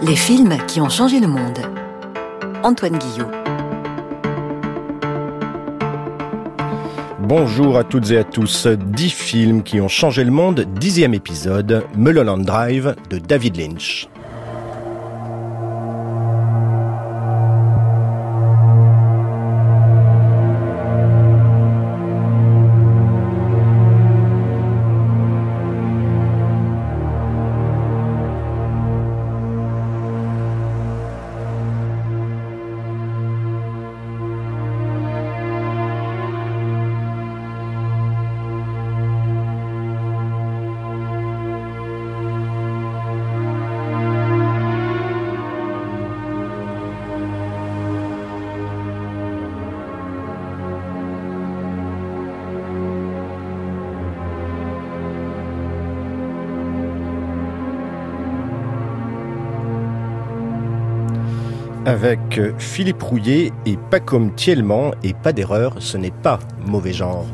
Les films qui ont changé le monde. Antoine Guillot. Bonjour à toutes et à tous. 10 films qui ont changé le monde, 10e épisode, Mulholland Drive de David Lynch. Avec Philippe Rouillet et pas comme Thielman et pas d'erreur, ce n'est pas mauvais genre.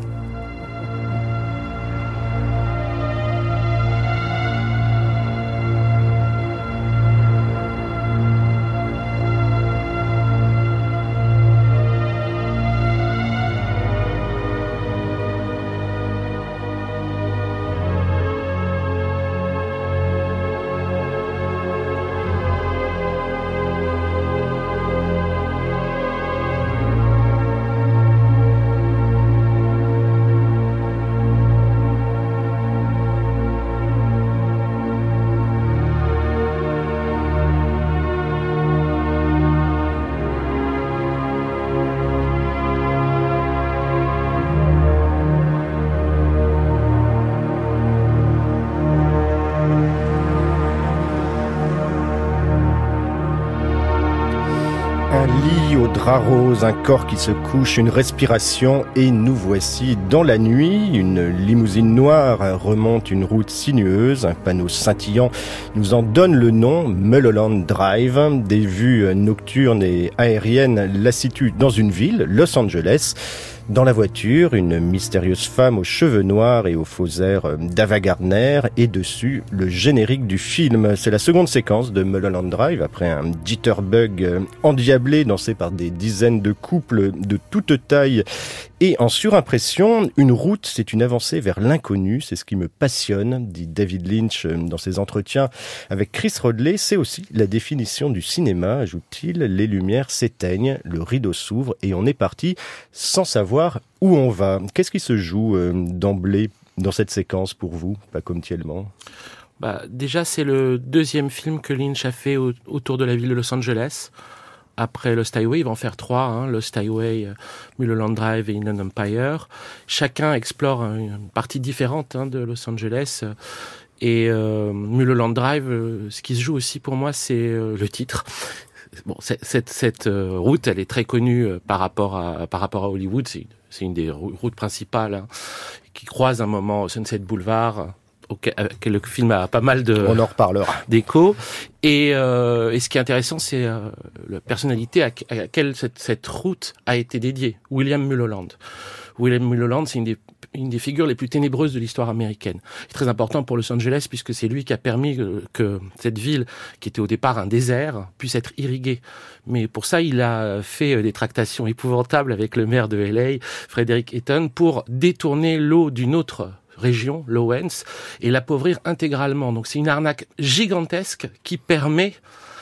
Rose, un corps qui se couche, une respiration et nous voici dans la nuit. Une limousine noire remonte une route sinueuse, un panneau scintillant nous en donne le nom, Mulholland Drive. Des vues nocturnes et aériennes la situent dans une ville, Los Angeles. Dans la voiture, une mystérieuse femme aux cheveux noirs et aux faux airs d'Ava Gardner et dessus le générique du film. C'est la seconde séquence de Mulholland Drive après un jitterbug endiablé dansé par des dizaines de couples de toute taille et en surimpression. Une route, c'est une avancée vers l'inconnu, c'est ce qui me passionne, dit David Lynch dans ses entretiens avec Chris Rodley. C'est aussi la définition du cinéma, ajoute-t-il. Les lumières s'éteignent, le rideau s'ouvre et on est parti sans savoir où on va. Qu'est-ce qui se joue d'emblée dans cette séquence pour vous, pas comme Thielman ? Déjà, c'est le deuxième film que Lynch a fait autour de la ville de Los Angeles. Après Lost Highway, il va en faire 3, Lost Highway, Mulholland Drive et Inland Empire. Chacun explore une partie différente de Los Angeles. Et Mulholland Drive, ce qui se joue aussi pour moi, c'est le titre. Bon, cette route, elle est très connue par rapport à Hollywood. C'est une des routes principales qui croise un moment Sunset Boulevard. Que le film a pas mal de... On en reparlera. D'écho. Et ce qui est intéressant, c'est la personnalité à laquelle cette route a été dédiée. William Mulholland. William Mulholland, c'est une des figures les plus ténébreuses de l'histoire américaine. C'est très important pour Los Angeles puisque c'est lui qui a permis que cette ville, qui était au départ un désert, puisse être irriguée. Mais pour ça, il a fait des tractations épouvantables avec le maire de LA, Frederick Eaton, pour détourner l'eau d'une autre région, Lowens, et l'appauvrir intégralement. Donc c'est une arnaque gigantesque qui permet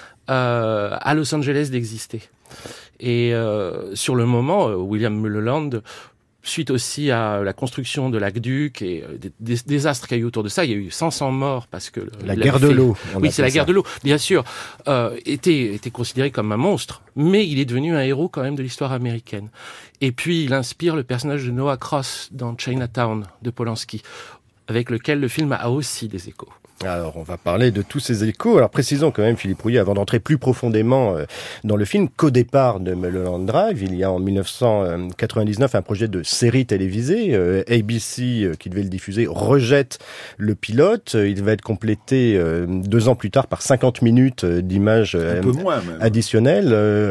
à Los Angeles d'exister. Et sur le moment, William Mulholland, suite aussi à la construction de l'aqueduc et des désastres qu'il y a eu autour de ça, il y a eu 500 morts parce que... La guerre de l'eau. Oui, c'est la guerre de l'eau, bien sûr. Était considéré comme un monstre, mais il est devenu un héros quand même de l'histoire américaine. Et puis, il inspire le personnage de Noah Cross dans Chinatown de Polanski, avec lequel le film a aussi des échos. Alors, on va parler de tous ces échos. Alors, précisons quand même, Philippe Rouillet, avant d'entrer plus profondément dans le film, qu'au départ de Mulholland Drive, il y a en 1999 un projet de série télévisée. ABC, qui devait le diffuser, rejette le pilote. Il va être complété 2 ans plus tard par 50 minutes d'images additionnelles.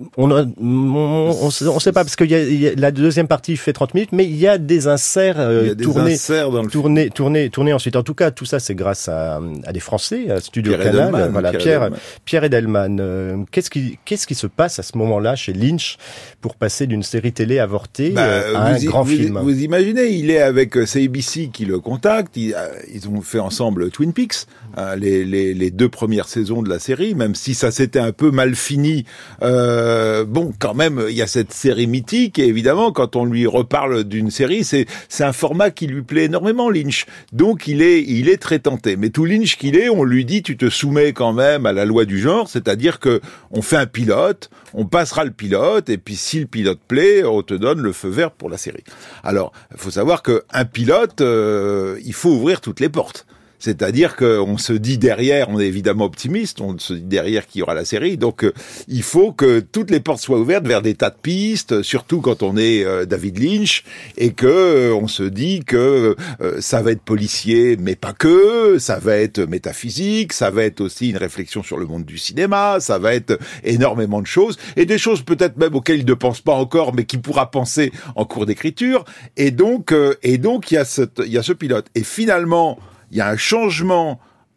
On sait pas, parce que la deuxième partie fait 30 minutes, mais il y a des inserts tournés ensuite. En tout cas, tout ça, c'est grâce à des Français, à Studio Pierre Canal. Edelman, Voilà, Pierre Edelman. Qu'est-ce qui se passe à ce moment-là chez Lynch pour passer d'une série télé avortée à un grand film? Vous imaginez, il est avec ABC qui le contacte. Ils ont fait ensemble Twin Peaks, les 2 premières saisons de la série, même si ça s'était un peu mal fini. Bon, quand même, il y a cette série mythique, et évidemment, quand on lui reparle d'une série, c'est un format qui lui plaît énormément, Lynch. Donc, il est très tenté. Mais tout Lynch qu'il est, on lui dit, tu te soumets quand même à la loi du genre, c'est-à-dire que on fait un pilote, on passera le pilote, et puis si le pilote plaît, on te donne le feu vert pour la série. Alors, il faut savoir qu'un pilote, il faut ouvrir toutes les portes. C'est-à-dire qu'on se dit derrière, on est évidemment optimiste, on se dit derrière qu'il y aura la série, donc il faut que toutes les portes soient ouvertes vers des tas de pistes, surtout quand on est David Lynch, et que on se dit que ça va être policier, mais pas que, ça va être métaphysique, ça va être aussi une réflexion sur le monde du cinéma, ça va être énormément de choses, et des choses peut-être même auxquelles il ne pense pas encore, mais qu'il pourra penser en cours d'écriture, et donc il y a ce pilote. Et finalement, il y a un changement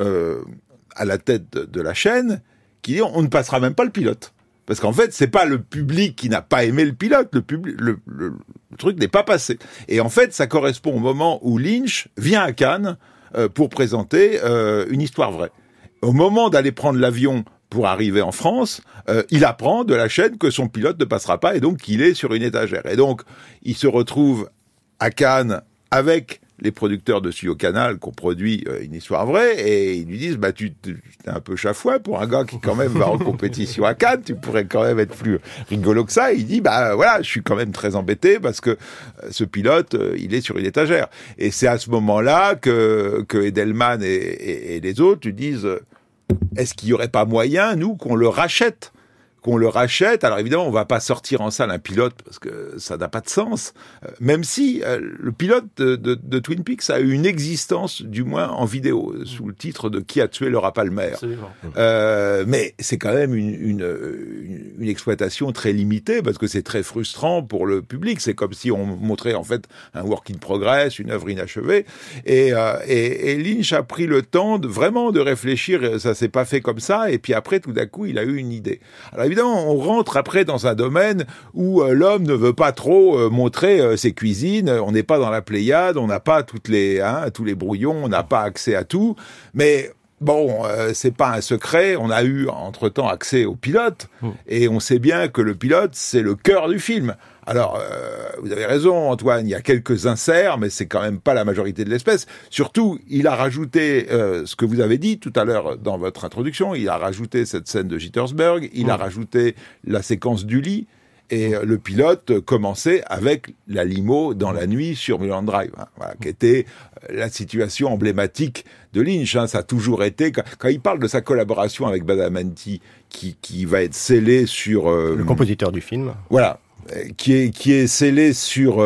à la tête de la chaîne qui dit on ne passera même pas le pilote. Parce qu'en fait, c'est pas le public qui n'a pas aimé le pilote, le truc n'est pas passé. Et en fait, ça correspond au moment où Lynch vient à Cannes pour présenter une histoire vraie. Au moment d'aller prendre l'avion pour arriver en France, il apprend de la chaîne que son pilote ne passera pas et donc qu'il est sur une étagère. Et donc, il se retrouve à Cannes avec les producteurs de Studio Canal qui ont produit une histoire vraie, et ils lui disent tu es un peu chafouin pour un gars qui quand même va en compétition à Cannes, tu pourrais quand même être plus rigolo que ça. Et il dit voilà, je suis quand même très embêté parce que ce pilote il est sur une étagère. Et c'est à ce moment-là que Edelman et les autres lui disent est-ce qu'il y aurait pas moyen, nous, qu'on le rachète? Alors évidemment, on va pas sortir en salle un pilote parce que ça n'a pas de sens. Même si le pilote de Twin Peaks a eu une existence, du moins en vidéo, sous le titre de Qui a tué Laura Palmer. Mais c'est quand même une exploitation très limitée parce que c'est très frustrant pour le public. C'est comme si on montrait en fait un work in progress, une œuvre inachevée. Et Lynch a pris le temps de réfléchir. Ça s'est pas fait comme ça. Et puis après, tout d'un coup, il a eu une idée. Alors évidemment, on rentre après dans un domaine où l'homme ne veut pas trop montrer ses cuisines. On n'est pas dans la Pléiade, on n'a pas tous les brouillons, on n'a pas accès à tout. Mais bon, c'est pas un secret. On a eu entre-temps accès au pilote, et on sait bien que le pilote, c'est le cœur du film. Alors, vous avez raison, Antoine, il y a quelques inserts, mais c'est quand même pas la majorité de l'espèce. Surtout, il a rajouté ce que vous avez dit tout à l'heure dans votre introduction, il a rajouté cette scène de Jittersburg, il a rajouté la séquence du lit, et le pilote commençait avec la limo dans la nuit sur Mulholland Drive, voilà, qui était la situation emblématique de Lynch. Ça a toujours été, quand il parle de sa collaboration avec Badalamenti, qui va être scellée sur... le compositeur du film. Voilà. Qui est scellé sur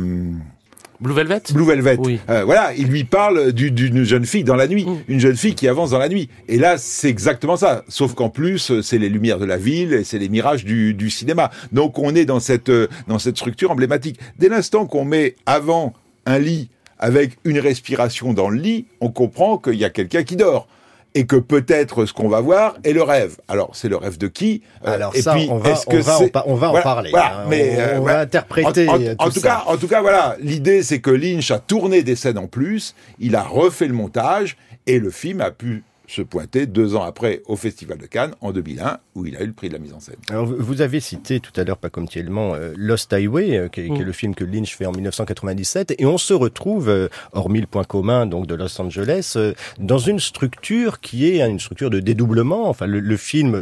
Blue Velvet. Oui. Voilà, il lui parle d'une jeune fille dans la nuit, une jeune fille qui avance dans la nuit. Et là, c'est exactement ça. Sauf qu'en plus, c'est les lumières de la ville et c'est les mirages du cinéma. Donc, on est dans cette structure emblématique. Dès l'instant qu'on met avant un lit avec une respiration dans le lit, on comprend qu'il y a quelqu'un qui dort. Et que peut-être ce qu'on va voir est le rêve. Alors, c'est le rêve de qui? Alors ça, on va en parler. Voilà, on va interpréter en tout cas, voilà. L'idée, c'est que Lynch a tourné des scènes en plus, il a refait le montage, et le film a pu se pointer 2 ans après au Festival de Cannes, en 2001, où il a eu le prix de la mise en scène. Alors, vous avez cité tout à l'heure, pas comme tellement, Lost Highway, qui est le film que Lynch fait en 1997, et on se retrouve, hormis le point commun donc de Los Angeles, dans une structure qui est une structure de dédoublement. Enfin, le film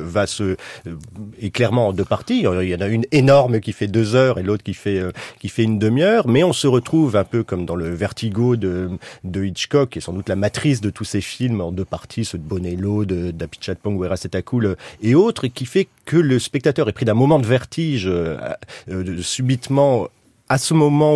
est clairement en 2 parties. Il y en a une énorme qui fait 2 heures et l'autre qui fait une demi-heure, mais on se retrouve un peu comme dans le Vertigo de Hitchcock, qui est sans doute la matrice de tous ces films en 2 parties, ceux de Bonello, d'Apichatpong, Weerasethakul et autres, qui fait que le spectateur est pris d'un moment de vertige subitement à ce moment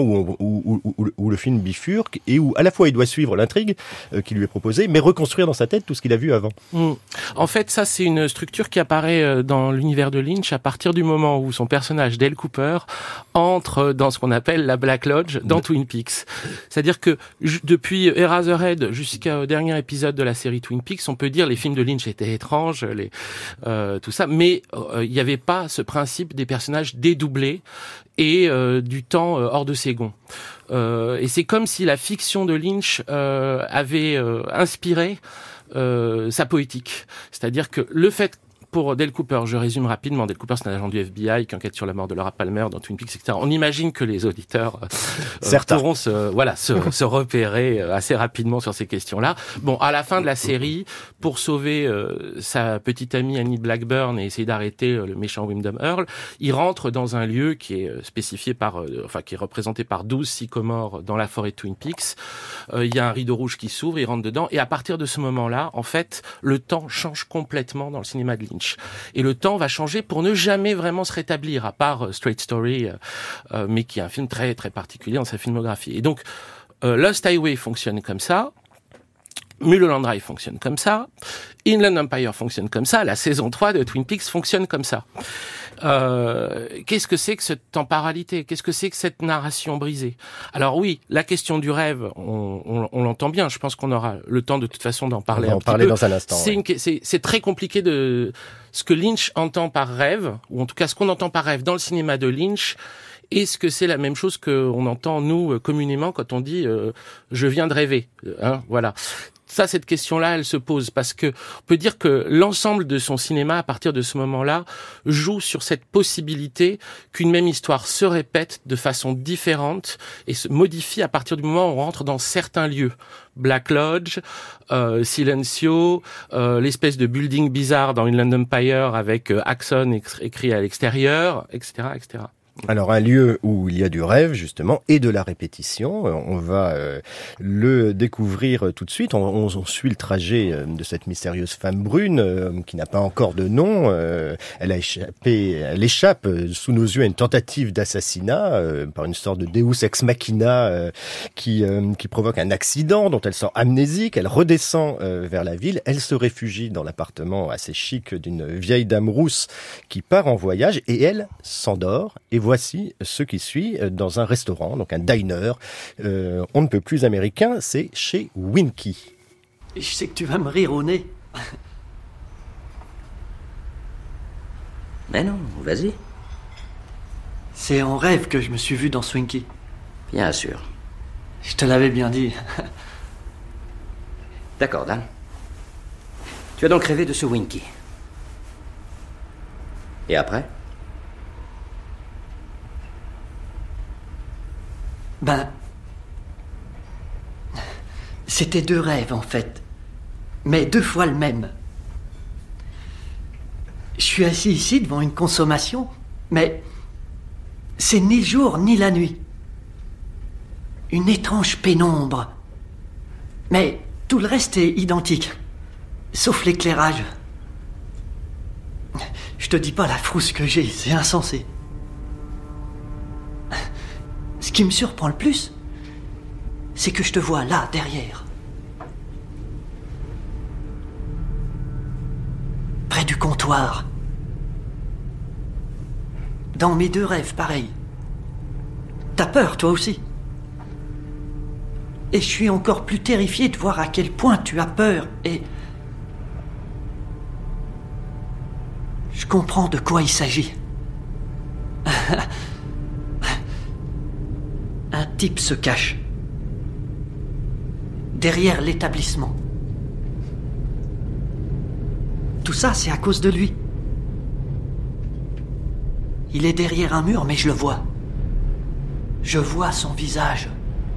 où le film bifurque et où à la fois il doit suivre l'intrigue qui lui est proposée, mais reconstruire dans sa tête tout ce qu'il a vu avant. En fait, ça c'est une structure qui apparaît dans l'univers de Lynch à partir du moment où son personnage Dale Cooper entre dans ce qu'on appelle la Black Lodge dans Twin Peaks. C'est-à-dire que depuis Eraserhead jusqu'au dernier épisode de la série Twin Peaks, on peut dire les films de Lynch étaient étranges, tout ça, mais il n'y avait pas ce principe des personnages dédoublés et du temps hors de ses gonds. Et c'est comme si la fiction de Lynch avait inspiré sa poétique. C'est-à-dire que le fait pour Dale Cooper, je résume rapidement. Dale Cooper, c'est un agent du FBI qui enquête sur la mort de Laura Palmer dans Twin Peaks, etc. On imagine que les auditeurs pourront se repérer assez rapidement sur ces questions-là. Bon, à la fin de la série, pour sauver sa petite amie Annie Blackburn et essayer d'arrêter le méchant Wyndham Earl, il rentre dans un lieu qui est spécifié qui est représenté par 12 sycomores dans la forêt de Twin Peaks. Il y a un rideau rouge qui s'ouvre, il rentre dedans, et à partir de ce moment-là, en fait, le temps change complètement dans le cinéma de Lynch. Et le temps va changer pour ne jamais vraiment se rétablir, à part Straight Story, mais qui est un film très très particulier dans sa filmographie. Et donc, Lost Highway fonctionne comme ça, Mulholland Drive fonctionne comme ça, Inland Empire fonctionne comme ça, la saison 3 de Twin Peaks fonctionne comme ça. Qu'est-ce que c'est que cette temporalité? Qu'est-ce que c'est que cette narration brisée? Alors oui, la question du rêve, on l'entend bien. Je pense qu'on aura le temps de toute façon d'en parler un petit peu. On va en parler dans un instant. C'est très compliqué de ce que Lynch entend par rêve, ou en tout cas ce qu'on entend par rêve dans le cinéma de Lynch. Est-ce que c'est la même chose qu'on entend nous communément quand on dit je viens de rêver, voilà. Ça, cette question-là, elle se pose parce que on peut dire que l'ensemble de son cinéma, à partir de ce moment-là, joue sur cette possibilité qu'une même histoire se répète de façon différente et se modifie à partir du moment où on rentre dans certains lieux. Black Lodge, Silencio, l'espèce de building bizarre dans Inland Empire avec Axon écrit à l'extérieur, etc., etc. Alors un lieu où il y a du rêve justement et de la répétition, on va le découvrir tout de suite. On suit le trajet de cette mystérieuse femme brune qui n'a pas encore de nom. Elle échappe sous nos yeux à une tentative d'assassinat par une sorte de Deus ex machina qui provoque un accident dont elle sort amnésique. Elle redescend vers la ville. Elle se réfugie dans l'appartement assez chic d'une vieille dame rousse qui part en voyage et elle s'endort. Et voici ce qui suit dans un restaurant, donc un diner. On ne peut plus américain, c'est chez Winky. Je sais que tu vas me rire au nez. Mais non, vas-y. C'est en rêve que je me suis vu dans Swinky. Bien sûr. Je te l'avais bien dit. D'accord, Dan. Tu as donc rêvé de ce Winky. Et après ? C'était 2 rêves en fait, mais 2 fois le même. Je suis assis ici devant une consommation, mais c'est ni le jour ni la nuit. Une étrange pénombre, mais tout le reste est identique, sauf l'éclairage. Je te dis pas la frousse que j'ai, c'est insensé. Ce qui me surprend le plus, c'est que je te vois là, derrière. Près du comptoir. Dans mes 2 rêves, pareil. T'as peur, toi aussi. Et je suis encore plus terrifié de voir à quel point tu as peur et... Je comprends de quoi il s'agit. Un type se cache. Derrière l'établissement. Tout ça, c'est à cause de lui. Il est derrière un mur, mais je le vois. Je vois son visage.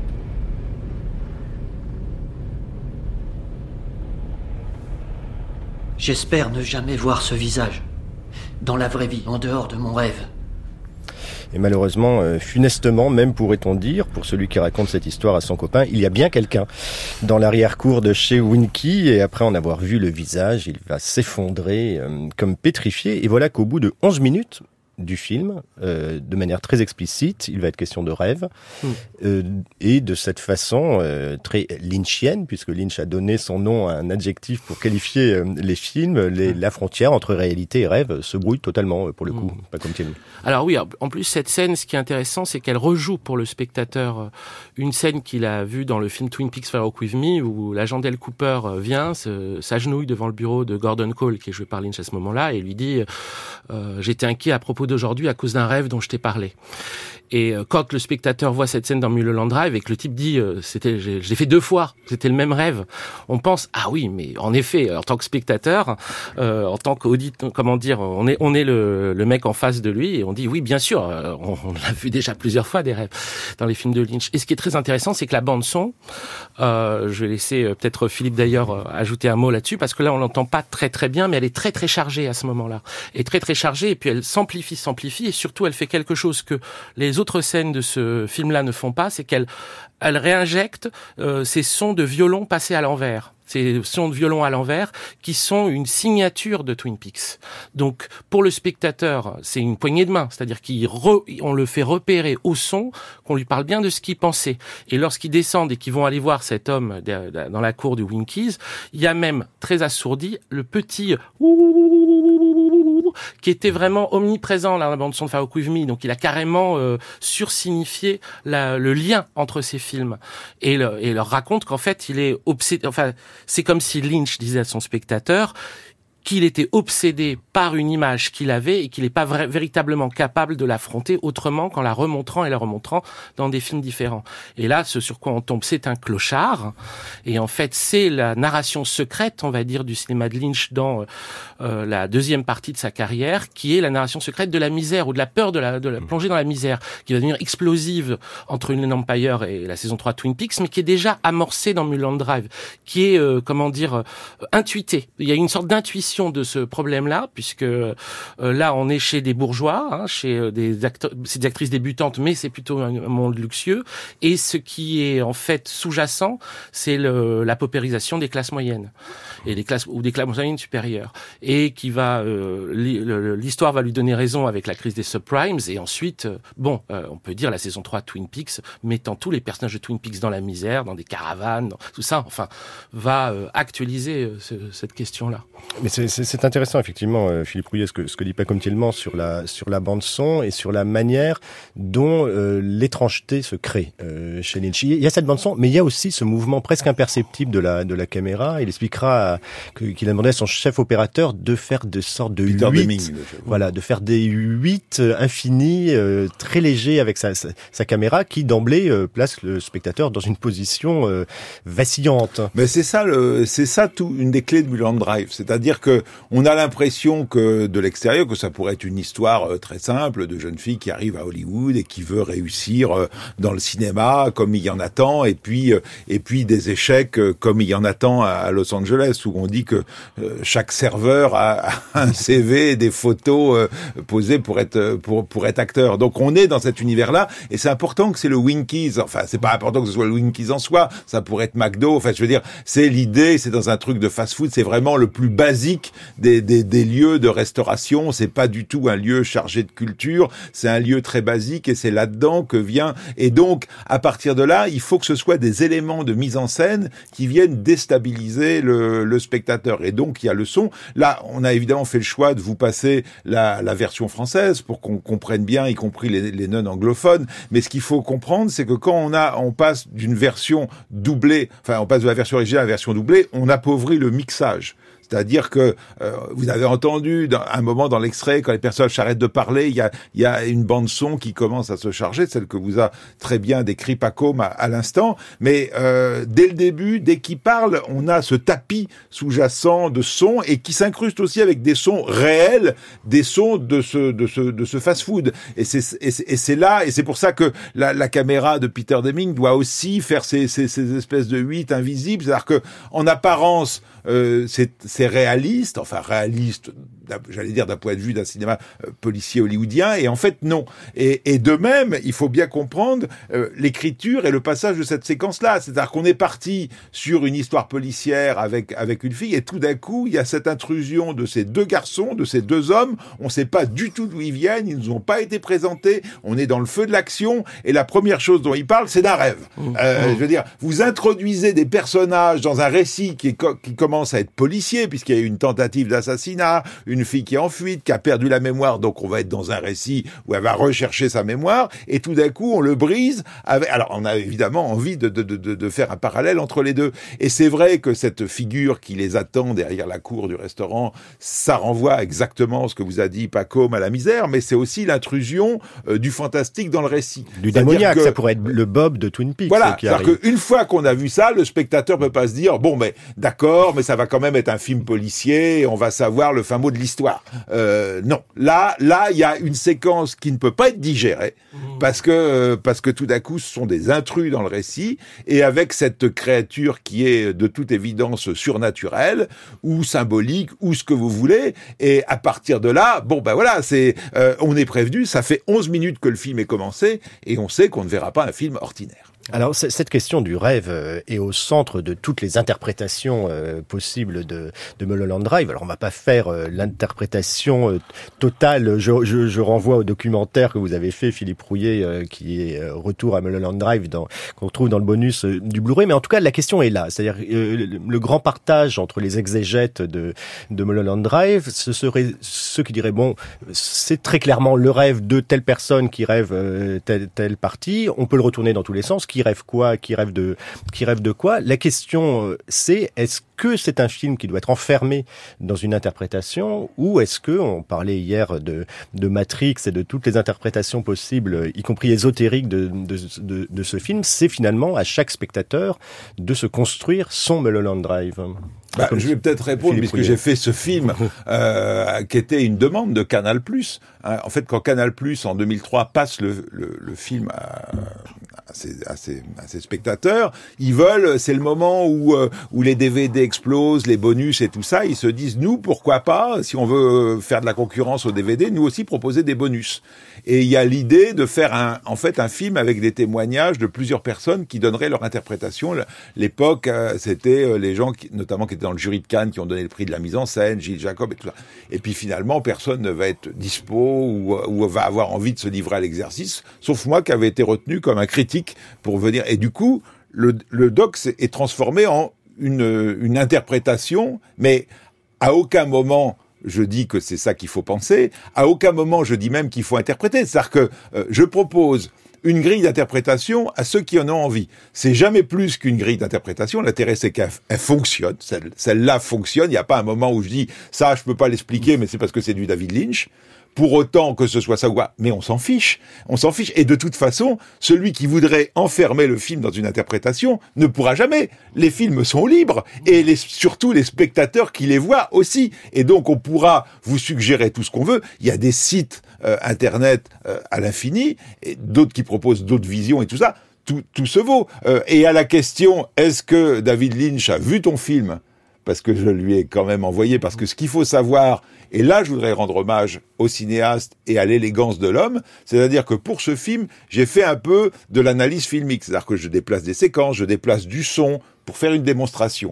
J'espère ne jamais voir ce visage. Dans la vraie vie, en dehors de mon rêve. Et malheureusement, funestement, même pourrait-on dire, pour celui qui raconte cette histoire à son copain, il y a bien quelqu'un dans l'arrière-cour de chez Winky, et après en avoir vu le visage, il va s'effondrer comme pétrifié, et voilà qu'au bout de 11 minutes, du film, de manière très explicite. Il va être question de rêve, et de cette façon très lynchienne, puisque Lynch a donné son nom à un adjectif pour qualifier les films. La frontière entre réalité et rêve se brouille totalement, pour le coup, pas comme Thierry. Alors oui, en plus cette scène, ce qui est intéressant, c'est qu'elle rejoue pour le spectateur une scène qu'il a vue dans le film Twin Peaks Fire Walk With Me, où l'agent Del Cooper vient, s'agenouille devant le bureau de Gordon Cole, qui est joué par Lynch à ce moment-là, et lui dit j'étais inquiet à propos d'aujourd'hui à cause d'un rêve dont je t'ai parlé. Et quand le spectateur voit cette scène dans Mulholland Drive et que le type dit je l'ai fait 2 fois, c'était le même rêve, on pense ah oui, mais en effet, en tant que spectateur, en tant qu'auditeur, comment dire, on est le mec en face de lui et on dit oui, bien sûr, on l'a vu déjà plusieurs fois des rêves dans les films de Lynch. Et ce qui est très intéressant, c'est que la bande son, je vais laisser peut-être Philippe d'ailleurs ajouter un mot là-dessus, parce que là on l'entend pas très très bien, mais elle est très très chargée à ce moment-là, et très très chargée, et puis elle s'amplifie, et surtout elle fait quelque chose que les autres scènes de ce film-là ne font pas, c'est qu'elle réinjecte ces sons de violon passés à l'envers. Ces sons de violon à l'envers qui sont une signature de Twin Peaks. Donc, pour le spectateur, c'est une poignée de main. C'est-à-dire qu'on le fait repérer au son, qu'on lui parle bien de ce qu'il pensait. Et lorsqu'ils descendent et qu'ils vont aller voir cet homme dans la cour du Winkies, il y a même, très assourdi, le petit qui était vraiment omniprésent dans la bande son de Fire Walk With Me. Donc, il a carrément sursignifié le lien entre ces films. Et leur raconte qu'en fait, il est obsédé. Enfin, c'est comme si Lynch disait à son spectateur qu'il était obsédé par une image qu'il avait et qu'il n'est pas véritablement capable de l'affronter autrement qu'en la remontrant dans des films différents. Et là, ce sur quoi on tombe, c'est un clochard. Et en fait, c'est la narration secrète, on va dire, du cinéma de Lynch dans la deuxième partie de sa carrière, qui est la narration secrète de la misère ou de la peur de la plonger dans la misère, qui va devenir explosive entre Inland Empire et la saison 3 Twin Peaks, mais qui est déjà amorcée dans Mulholland Drive, qui est, intuitée. Il y a une sorte d'intuition de ce problème-là, puisque là, on est chez des bourgeois, chez c'est des actrices débutantes, mais c'est plutôt un monde luxueux. Et ce qui est en fait sous-jacent, c'est la paupérisation des classes moyennes et des classes moyennes supérieures, et qui va l'histoire va lui donner raison avec la crise des subprimes. Et ensuite, on peut dire la saison 3 Twin Peaks, mettant tous les personnages de Twin Peaks dans la misère, dans des caravanes, tout ça, enfin, va actualiser cette question-là. Mais c'est intéressant, effectivement, Philippe Rouillet, ce que dit Paco Thielman sur la bande son et sur la manière dont l'étrangeté se crée chez Lynch. Il y a cette bande son, mais il y a aussi ce mouvement presque imperceptible de la caméra. Il expliquera qu'il a demandé à son chef opérateur de faire de sortes de 8, de faire des 8 infinis, très légers avec sa caméra, qui d'emblée place le spectateur dans une position vacillante. Mais c'est ça tout une des clés de Mulholland Drive, c'est-à-dire que on a l'impression que de l'extérieur que ça pourrait être une histoire très simple de jeune fille qui arrive à Hollywood et qui veut réussir dans le cinéma comme il y en a tant, et puis des échecs comme il y en a tant à Los Angeles, où on dit que chaque serveur a un CV et des photos posées pour être acteur. Donc on est dans cet univers-là, et c'est important que c'est le Winkies. Enfin, c'est pas important que ce soit le Winkies en soi, ça pourrait être McDo. Enfin, je veux dire, c'est l'idée, c'est dans un truc de fast-food, c'est vraiment le plus basique des lieux de restauration. C'est pas du tout un lieu chargé de culture, c'est un lieu très basique, et c'est là-dedans que vient. Et donc, à partir de là, il faut que ce soit des éléments de mise en scène qui viennent déstabiliser le spectateur. Et donc, il y a le son. Là, on a évidemment fait le choix de vous passer la version française pour qu'on comprenne bien, y compris les non-anglophones. Mais ce qu'il faut comprendre, c'est que quand on passe d'une version doublée, on passe de la version originale à la version doublée, on appauvrit le mixage. C'est-à-dire que vous avez entendu un moment dans l'extrait, quand les personnages arrêtent de parler, il y a une bande son qui commence à se charger, celle que vous a très bien décrit Paco à l'instant. Mais dès le début, dès qu'il parle, on a ce tapis sous-jacent de sons, et qui s'incruste aussi avec des sons réels, des sons de ce fast-food. Et c'est là, et c'est pour ça que la caméra de Peter Deming doit aussi faire ces espèces de 8 invisibles. C'est-à-dire que en apparence, c'est réaliste j'allais dire d'un point de vue d'un cinéma policier hollywoodien, et en fait non. Et de même, il faut bien comprendre l'écriture et le passage de cette séquence-là. C'est-à-dire qu'on est parti sur une histoire policière avec une fille, et tout d'un coup, il y a cette intrusion de ces deux garçons, de ces deux hommes. On ne sait pas du tout d'où ils viennent, ils nous ont pas été présentés. On est dans le feu de l'action, et la première chose dont ils parlent, c'est d'un rêve. Je veux dire, vous introduisez des personnages dans un récit qui commence à être policier, puisqu'il y a eu une tentative d'assassinat, une fille qui est en fuite, qui a perdu la mémoire, donc on va être dans un récit où elle va rechercher sa mémoire, et tout d'un coup, on le brise avec... Alors, on a évidemment envie de faire un parallèle entre les deux. Et c'est vrai que cette figure qui les attend derrière la cour du restaurant, ça renvoie exactement ce que vous a dit Pacôme à la misère, mais c'est aussi l'intrusion du fantastique dans le récit. Du démoniaque, ça pourrait être le Bob de Twin Peaks. Voilà, c'est-à-dire qu'une fois qu'on a vu ça, le spectateur peut pas se dire, bon, mais d'accord, mais ça va quand même être un film policier, et on va savoir le fin mot de l'histoire. Non, là, il y a une séquence qui ne peut pas être digérée, parce que tout d'un coup, ce sont des intrus dans le récit, et avec cette créature qui est de toute évidence surnaturelle, ou symbolique, ou ce que vous voulez, et à partir de là, bon, ben voilà, on est prévenu, ça fait 11 minutes que le film est commencé, et on sait qu'on ne verra pas un film ordinaire. Alors, cette question du rêve est au centre de toutes les interprétations possibles de Mulholland Drive. Alors, on va pas faire l'interprétation totale. Je renvoie au documentaire que vous avez fait, Philippe Rouillet, qui est Retour à Mulholland Drive, qu'on retrouve dans le bonus du Blu-ray. Mais en tout cas, la question est là. C'est-à-dire, le grand partage entre les exégètes de Mulholland Drive, ce serait ceux qui diraient, bon, c'est très clairement le rêve de telle personne qui rêve telle partie. On peut le retourner dans tous les sens. Qui rêve quoi, qui rêve de quoi. La question, c'est, est-ce que c'est un film qui doit être enfermé dans une interprétation, ou est-ce que, on parlait hier de Matrix et de toutes les interprétations possibles, y compris ésotériques de ce film, c'est finalement à chaque spectateur de se construire son Mulholland Drive. Je vais peut-être répondre, puisque j'ai fait ce film qui était une demande de Canal+. En fait, quand Canal+, en 2003, passe le film à ses spectateurs, ils veulent, c'est le moment où les DVD explosent, les bonus et tout ça, ils se disent, nous, pourquoi pas, si on veut faire de la concurrence au DVD, nous aussi proposer des bonus. Et il y a l'idée de faire un film avec des témoignages de plusieurs personnes qui donneraient leur interprétation. L'époque, c'était les gens notamment qui étaient dans le jury de Cannes, qui ont donné le prix de la mise en scène, Gilles Jacob et tout ça. Et puis finalement, personne ne va être dispo ou va avoir envie de se livrer à l'exercice, sauf moi qui avait été retenu comme un critique pour venir. Et du coup, le doc est transformé en une interprétation, mais à aucun moment je dis que c'est ça qu'il faut penser, à aucun moment je dis même qu'il faut interpréter. C'est-à-dire que je propose une grille d'interprétation à ceux qui en ont envie. C'est jamais plus qu'une grille d'interprétation. L'intérêt, c'est qu'elle fonctionne. Celle-là fonctionne. Il n'y a pas un moment où je dis ça, je peux pas l'expliquer, mais c'est parce que c'est du David Lynch. Pour autant que ce soit ça ou quoi, mais on s'en fiche. On s'en fiche. Et de toute façon, celui qui voudrait enfermer le film dans une interprétation ne pourra jamais. Les films sont libres. Et surtout les spectateurs qui les voient aussi. Et donc, on pourra vous suggérer tout ce qu'on veut. Il y a des sites Internet à l'infini, et d'autres qui proposent d'autres visions et tout ça. Tout se vaut. Et à la question, est-ce que David Lynch a vu ton film ? Parce que je lui ai quand même envoyé, parce que ce qu'il faut savoir, et là je voudrais rendre hommage au cinéaste et à l'élégance de l'homme, c'est-à-dire que pour ce film, j'ai fait un peu de l'analyse filmique, c'est-à-dire que je déplace des séquences, je déplace du son pour faire une démonstration.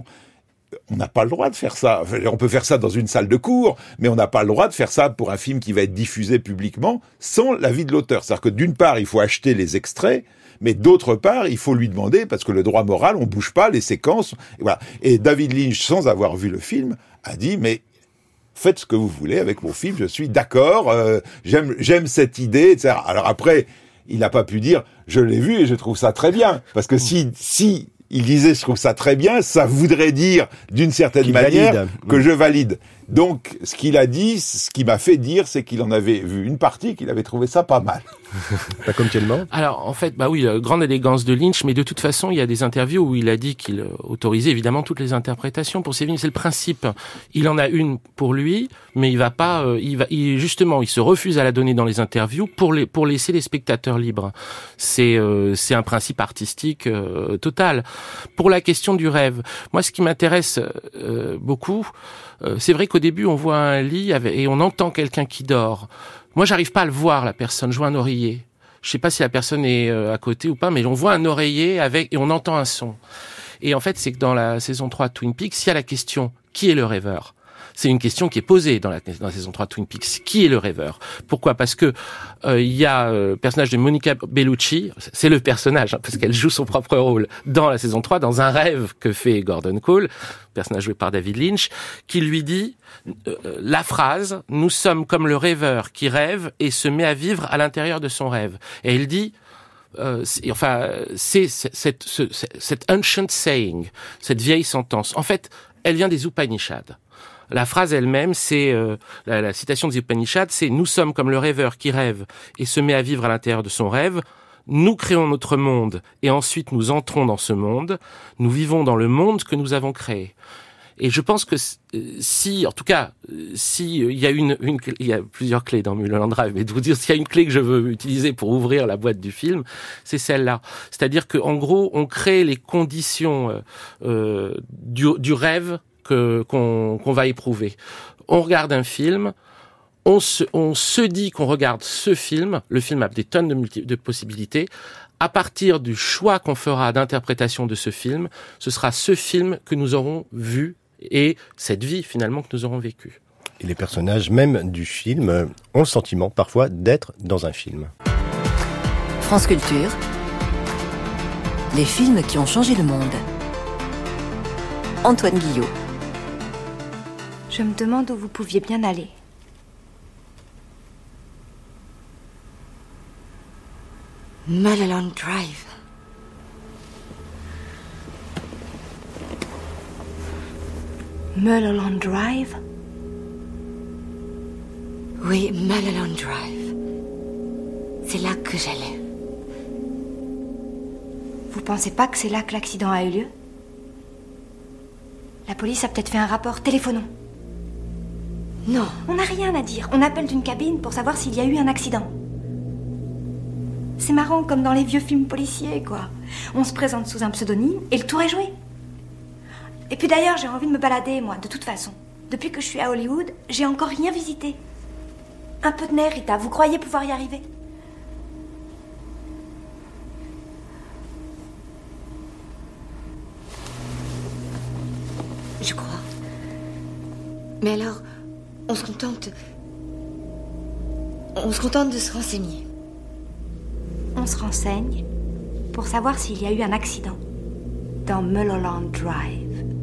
On n'a pas le droit de faire ça. On peut faire ça dans une salle de cours, mais on n'a pas le droit de faire ça pour un film qui va être diffusé publiquement sans l'avis de l'auteur. C'est-à-dire que d'une part, il faut acheter les extraits, mais d'autre part, il faut lui demander, parce que le droit moral, on bouge pas les séquences. Et voilà. Et David Lynch, sans avoir vu le film, a dit, mais faites ce que vous voulez avec mon film, je suis d'accord, j'aime cette idée, etc. Alors après, il n'a pas pu dire, je l'ai vu et je trouve ça très bien. Parce que si il disait, je trouve ça très bien, ça voudrait dire, d'une certaine manière, que je valide. Donc, ce qu'il a dit, ce qui m'a fait dire, c'est qu'il en avait vu une partie, qu'il avait trouvé ça pas mal. Pas comme tellement. Alors, en fait, grande élégance de Lynch, mais de toute façon, il y a des interviews où il a dit qu'il autorisait évidemment toutes les interprétations pour ses films. C'est le principe. Il en a une pour lui, mais il va pas, justement, il se refuse à la donner dans les interviews pour laisser les spectateurs libres. C'est un principe artistique total. Pour la question du rêve, moi, ce qui m'intéresse beaucoup, c'est vrai qu'au qu'au début, on voit un lit et on entend quelqu'un qui dort. Moi, j'arrive pas à le voir, la personne. Je vois un oreiller. Je sais pas si la personne est à côté ou pas, mais on voit un oreiller et on entend un son. Et en fait, c'est que dans la saison 3 de Twin Peaks, il y a la question, qui est le rêveur ? C'est une question qui est posée dans la saison 3 de Twin Peaks. Qui est le rêveur ? Pourquoi ? Parce que il y a le personnage de Monica Bellucci, c'est le personnage, parce qu'elle joue son propre rôle dans la saison 3, dans un rêve que fait Gordon Cole, personnage joué par David Lynch, qui lui dit la phrase « Nous sommes comme le rêveur qui rêve et se met à vivre à l'intérieur de son rêve ». Et il dit... c'est cette ancient saying, cette vieille sentence. En fait, elle vient des Upanishads. La phrase elle-même, c'est la citation des Upanishads, c'est « Nous sommes comme le rêveur qui rêve et se met à vivre à l'intérieur de son rêve. Nous créons notre monde et ensuite nous entrons dans ce monde. Nous vivons dans le monde que nous avons créé. » Et je pense que si il y a il y a plusieurs clés dans Mulholland Drive, mais de vous dire s'il y a une clé que je veux utiliser pour ouvrir la boîte du film, c'est celle-là. C'est-à-dire que en gros, on crée les conditions du rêve qu'on va éprouver. On regarde un film, on se dit qu'on regarde ce film. Le film a des tonnes de possibilités. À partir du choix qu'on fera d'interprétation de ce film, ce sera ce film que nous aurons vu et cette vie finalement que nous aurons vécue. Et les personnages même du film ont le sentiment parfois d'être dans un film. France Culture, les films qui ont changé le monde. Antoine Guillot. Je me demande où vous pouviez bien aller. Mulholland Drive. Mulholland Drive ? Oui, Mulholland Drive. C'est là que j'allais. Vous pensez pas que c'est là que l'accident a eu lieu ? La police a peut-être fait un rapport. Téléphonons. Non. On n'a rien à dire. On appelle d'une cabine pour savoir s'il y a eu un accident. C'est marrant, comme dans les vieux films policiers, quoi. On se présente sous un pseudonyme et le tour est joué. Et puis d'ailleurs, j'ai envie de me balader, moi, de toute façon. Depuis que je suis à Hollywood, j'ai encore rien visité. Un peu de nerf, Rita. Vous croyez pouvoir y arriver ? Je crois. Mais alors, on se contente de se renseigner. On se renseigne pour savoir s'il y a eu un accident dans Mulholland Drive.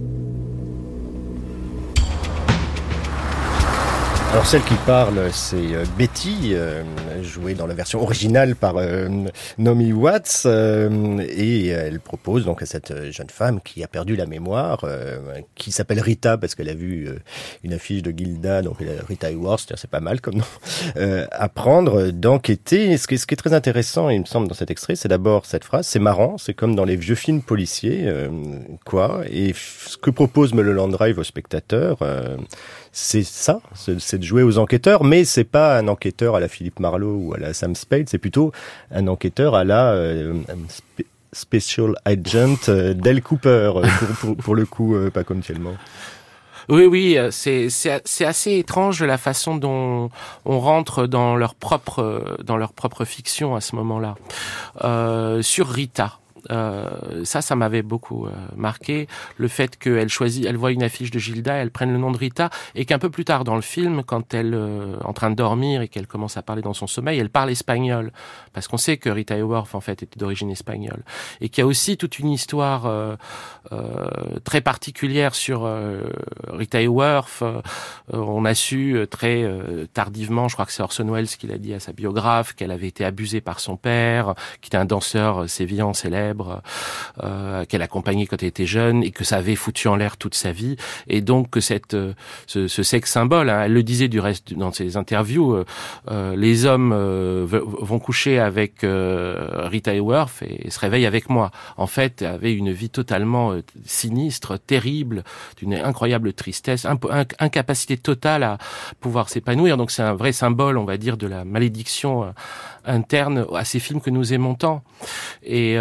Alors celle qui parle, c'est Betty, jouée dans la version originale par Naomi Watts, et elle propose donc à cette jeune femme qui a perdu la mémoire, qui s'appelle Rita parce qu'elle a vu une affiche de Gilda, donc Rita Hayworth, c'est pas mal comme nom, apprendre d'enquêter. Ce qui est très intéressant, il me semble, dans cet extrait, c'est d'abord cette phrase, c'est marrant, c'est comme dans les vieux films policiers, et ce que propose Mulholland Drive au spectateur, c'est ça, c'est de jouer aux enquêteurs, mais c'est pas un enquêteur à la Philippe Marlowe ou à la Sam Spade, c'est plutôt un enquêteur à la Special Agent Dale Cooper, pour le coup, pas comme Tellement. Oui, c'est assez étrange la façon dont on rentre dans leur propre fiction à ce moment-là. Sur Rita. Ça m'avait beaucoup marqué, le fait elle voit une affiche de Gilda, elle prenne le nom de Rita, et qu'un peu plus tard dans le film, quand elle en train de dormir et qu'elle commence à parler dans son sommeil, elle parle espagnol, parce qu'on sait que Rita Hayworth en fait était d'origine espagnole, et qu'il y a aussi toute une histoire très particulière sur Rita Hayworth. On a su très tardivement, je crois que c'est Orson Welles qui l'a dit à sa biographe, qu'elle avait été abusée par son père, qui était un danseur sévillan célèbre, qu'elle accompagnait quand elle était jeune, et que ça avait foutu en l'air toute sa vie, et donc que ce sexe symbole, hein, elle le disait du reste dans ses interviews, les hommes vont coucher avec Rita Hayworth et se réveillent avec moi. En fait, elle avait une vie totalement sinistre, terrible, d'une incroyable tristesse, incapacité totale à pouvoir s'épanouir. Donc c'est un vrai symbole, on va dire, de la malédiction interne à ces films que nous aimons tant. Et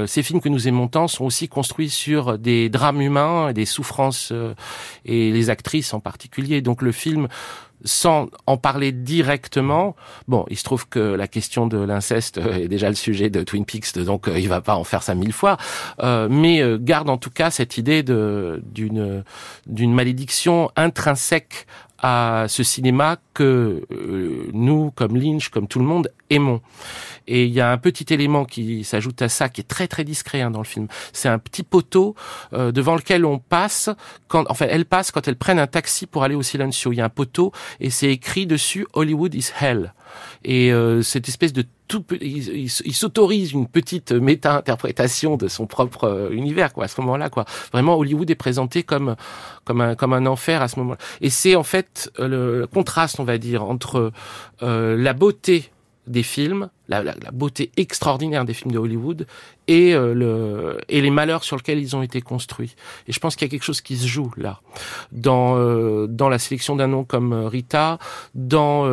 ces films que nous aimons tant sont aussi construits sur des drames humains et des souffrances, et les actrices en particulier. Donc le film, sans en parler directement, bon, il se trouve que la question de l'inceste est déjà le sujet de Twin Peaks, donc il va pas en faire ça 1000 fois, mais garde en tout cas cette idée d'une malédiction intrinsèque à ce cinéma que nous, comme Lynch, comme tout le monde, aimons. Et il y a un petit élément qui s'ajoute à ça, qui est très très discret dans le film. C'est un petit poteau devant lequel on passe, elles passent quand elles prennent un taxi pour aller au Silencio. Il y a un poteau et c'est écrit dessus « Hollywood is hell ». Et cette espèce de il s'autorise une petite méta-interprétation de son propre univers, quoi, à ce moment-là, quoi. Vraiment, Hollywood est présenté comme un enfer à ce moment-là. Et c'est en fait le contraste, on va dire, entre la beauté des films, la beauté extraordinaire des films de Hollywood et les malheurs sur lesquels ils ont été construits. Et je pense qu'il y a quelque chose qui se joue là, dans la sélection d'un nom comme Rita, dans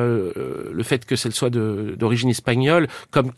le fait que celle soit d'origine espagnole, comme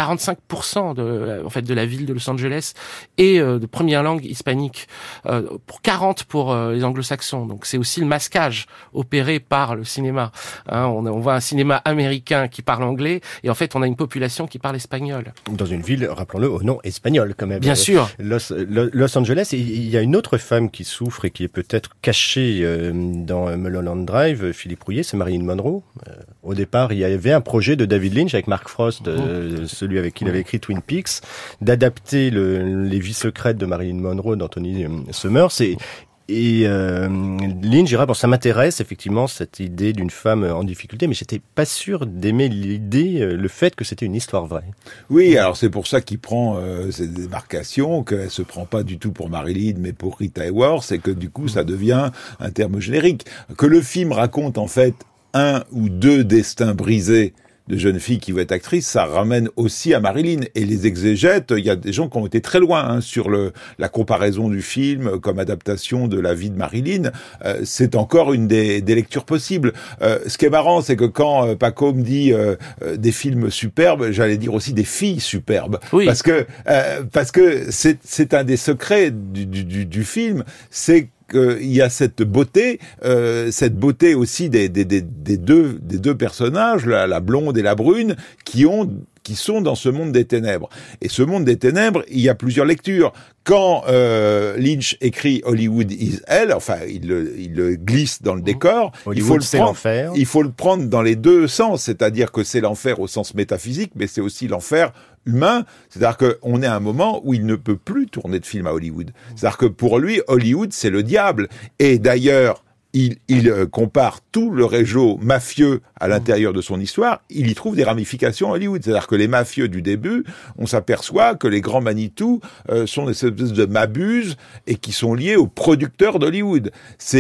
45% de la ville de Los Angeles et de première langue hispanique, pour 40 pour les anglo-saxons. Donc c'est aussi le masquage opéré par le cinéma. On voit un cinéma américain qui parle anglais et en fait on a une population qui parle espagnol. Dans une ville, rappelons-le, au nom espagnol quand même. Bien sûr. Los Angeles, et il y a une autre femme qui souffre et qui est peut-être cachée dans Mulholland Drive, Philippe Rouillet, c'est Marilyn Monroe. Au départ, il y avait un projet de David Lynch avec Mark Frost, celui avec qui il avait écrit Twin Peaks, d'adapter les vies secrètes de Marilyn Monroe d'Anthony Summers. Et Lynch dira, bon, ça m'intéresse effectivement cette idée d'une femme en difficulté, mais j'étais pas sûr d'aimer le fait que c'était une histoire vraie. Oui, alors c'est pour ça qu'il prend cette démarcation, qu'elle se prend pas du tout pour Marilyn, mais pour Rita Hayworth, et que du coup ça devient un terme générique. Que le film raconte en fait un ou deux destins brisés de jeunes filles qui vont être actrices, ça ramène aussi à Marilyn. Et les exégètes, il y a des gens qui ont été très loin sur la comparaison du film comme adaptation de la vie de Marilyn. C'est encore une des lectures possibles. Ce qui est marrant, c'est que quand Paco me dit des films superbes, j'allais dire aussi des filles superbes. Oui. Parce que c'est un des secrets du film, c'est qu'il y a cette beauté aussi des deux personnages, la blonde et la brune, qui sont dans ce monde des ténèbres. Et ce monde des ténèbres, il y a plusieurs lectures. Quand Lynch écrit Hollywood is hell, enfin il le glisse dans le décor, il faut le prendre dans les deux sens, c'est-à-dire que c'est l'enfer au sens métaphysique, mais c'est aussi l'enfer humain, c'est-à-dire qu'on est à un moment où il ne peut plus tourner de film à Hollywood. C'est-à-dire que pour lui, Hollywood, c'est le diable. Et d'ailleurs, il compare tout le réseau mafieux à l'intérieur de son histoire, il y trouve des ramifications à Hollywood. C'est-à-dire que les mafieux du début, on s'aperçoit que les grands Manitou sont des espèces de mabuses et qui sont liés aux producteurs d'Hollywood.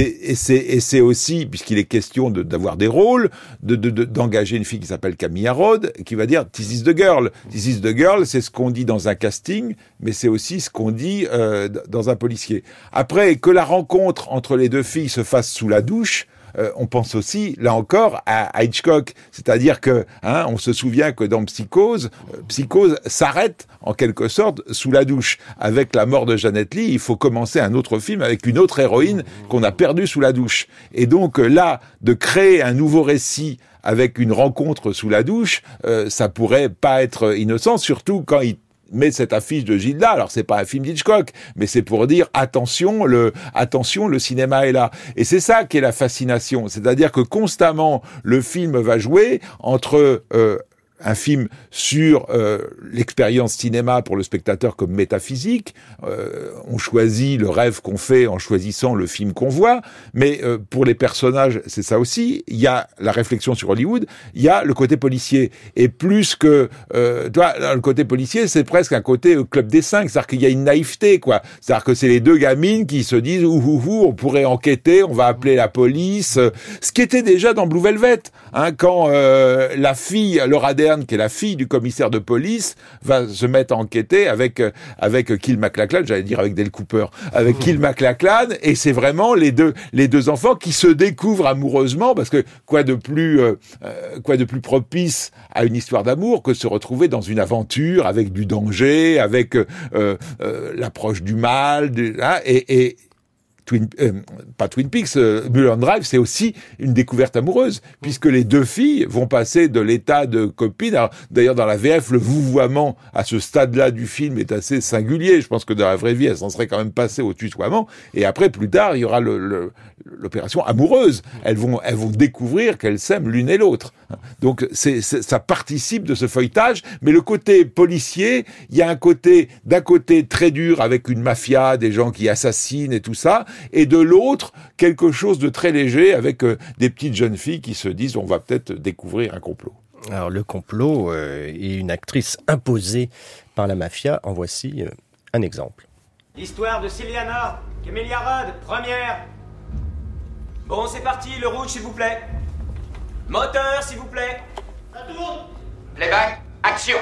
C'est aussi, puisqu'il est question d'avoir des rôles, d'engager une fille qui s'appelle Camilla Rode, qui va dire « This is the girl ». « This is the girl », c'est ce qu'on dit dans un casting, mais c'est aussi ce qu'on dit dans un policier. Après, que la rencontre entre les deux filles se fasse sous la douche, on pense aussi, là encore, à Hitchcock. C'est-à-dire que, on se souvient que dans Psychose s'arrête, en quelque sorte, sous la douche. Avec la mort de Janet Leigh, il faut commencer un autre film avec une autre héroïne qu'on a perdue sous la douche. Et donc, là, de créer un nouveau récit avec une rencontre sous la douche, ça pourrait pas être innocent, surtout quand il met cette affiche de Gilda. Alors c'est pas un film d'Hitchcock, mais c'est pour dire attention, le cinéma est là. Et c'est ça qui est la fascination, c'est-à-dire que constamment le film va jouer entre un film sur l'expérience cinéma pour le spectateur comme métaphysique. On choisit le rêve qu'on fait en choisissant le film qu'on voit, mais pour les personnages, c'est ça aussi. Il y a la réflexion sur Hollywood, il y a le côté policier. Et plus que... le côté policier, c'est presque un côté Club des 5, c'est-à-dire qu'il y a une naïveté, quoi. C'est-à-dire que c'est les deux gamines qui se disent « on pourrait enquêter, on va appeler la police ». Ce qui était déjà dans Blue Velvet, quand la fille, Laura Dern, moderne, qui est la fille du commissaire de police, va se mettre à enquêter avec Kill MacLachlan, j'allais dire avec Dale Cooper, avec Kill MacLachlan, et c'est vraiment les deux enfants qui se découvrent amoureusement, parce que quoi de plus propice à une histoire d'amour que de se retrouver dans une aventure avec du danger, avec l'approche du mal, et pas Twin Peaks, Mulholland Drive, c'est aussi une découverte amoureuse, puisque les deux filles vont passer de l'état de copine. Alors, d'ailleurs, dans la VF, le vouvoiement à ce stade-là du film est assez singulier. Je pense que dans la vraie vie, elles s'en seraient quand même passées au tutoiement. Et après, plus tard, il y aura l'opération amoureuse. Elles vont découvrir qu'elles s'aiment l'une et l'autre. Donc, ça participe de ce feuilletage. Mais le côté policier, il y a d'un côté très dur avec une mafia, des gens qui assassinent et tout ça, et de l'autre, quelque chose de très léger avec des petites jeunes filles qui se disent on va peut-être découvrir un complot. Alors le complot et une actrice imposée par la mafia, en voici un exemple. L'histoire de Celia North, Camélia Rudd, première. Bon, c'est parti, le rouge s'il vous plaît. Moteur s'il vous plaît. Ça tourne. Playback, action.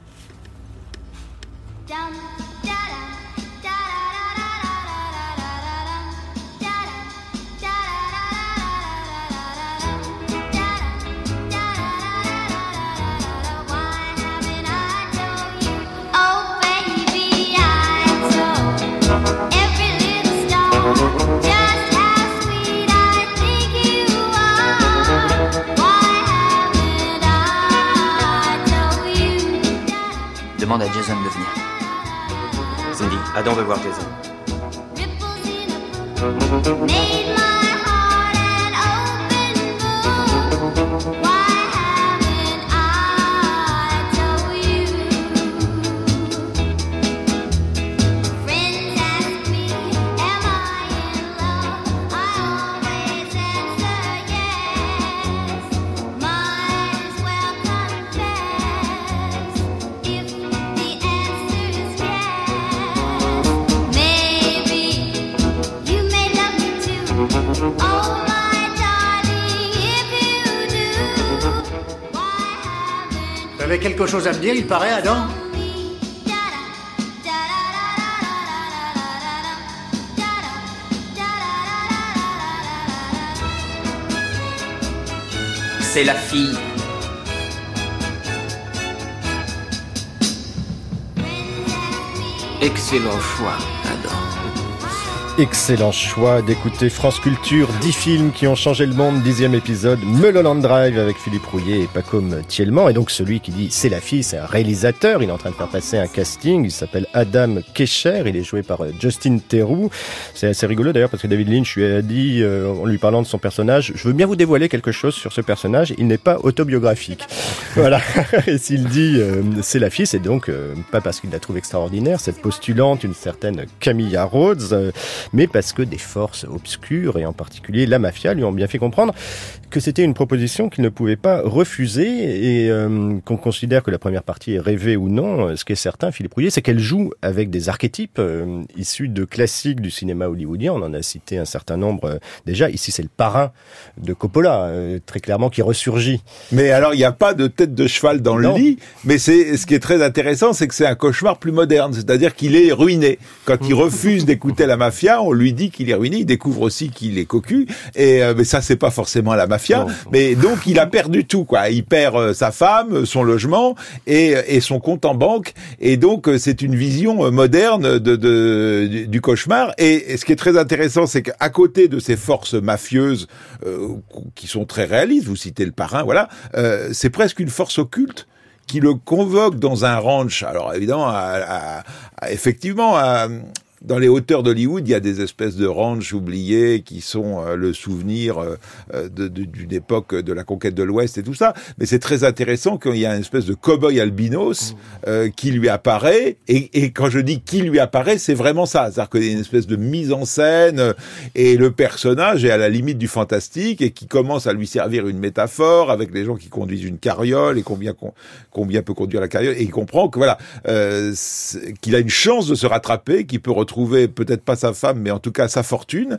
Demande à Jason de venir. Cindy, Adam veut voir Jason. T'avais quelque chose à me dire, il paraît, Adam? C'est la fille. Excellent choix, Adam. Excellent choix d'écouter France Culture, 10 films qui ont changé le monde, 10e épisode, Mulholland Drive avec Philippe Rouillet et Pacôme Thielman. Et donc celui qui dit c'est la fille, c'est un réalisateur, il est en train de faire passer un casting, il s'appelle Adam Kesher, il est joué par Justin Theroux. C'est assez rigolo d'ailleurs parce que David Lynch lui a dit, en lui parlant de son personnage, je veux bien vous dévoiler quelque chose sur ce personnage, il n'est pas autobiographique. Voilà. Et s'il dit c'est la fille, c'est donc pas parce qu'il la trouve extraordinaire, cette postulante, une certaine Camilla Rhodes, mais parce que des forces obscures, et en particulier la mafia, lui ont bien fait comprendre que c'était une proposition qu'il ne pouvait pas refuser, et qu'on considère que la première partie est rêvée ou non. Ce qui est certain, Philippe Rouillet, c'est qu'elle joue avec des archétypes issus de classiques du cinéma hollywoodien. On en a cité un certain nombre déjà. Ici, c'est le parrain de Coppola, très clairement, qui ressurgit. Mais alors, il n'y a pas de tête de cheval dans le lit, mais ce qui est très intéressant, c'est que c'est un cauchemar plus moderne, c'est-à-dire qu'il est ruiné. Quand il refuse d'écouter la mafia, on lui dit qu'il est ruiné, il découvre aussi qu'il est cocu, mais ça, c'est pas forcément la mafia, non. Mais donc il a perdu tout, quoi. Il perd sa femme, son logement et son compte en banque, et donc c'est une vision moderne du cauchemar. Et ce qui est très intéressant, c'est qu'à côté de ces forces mafieuses qui sont très réalistes, vous citez le parrain, voilà, c'est presque une force occulte qui le convoque dans un ranch. Alors évidemment, effectivement, dans les hauteurs d'Hollywood, il y a des espèces de ranchs oubliés qui sont le souvenir d'une époque de la conquête de l'Ouest et tout ça. Mais c'est très intéressant qu'il y a une espèce de cow-boy albinos qui lui apparaît. Et quand je dis qui lui apparaît, c'est vraiment ça. C'est-à-dire qu'il y a une espèce de mise en scène et le personnage est à la limite du fantastique et qui commence à lui servir une métaphore avec les gens qui conduisent une carriole et combien peut conduire la carriole. Et il comprend que voilà, qu'il a une chance de se rattraper, qu'il peut retrouver retrouver peut-être pas sa femme, mais en tout cas sa fortune,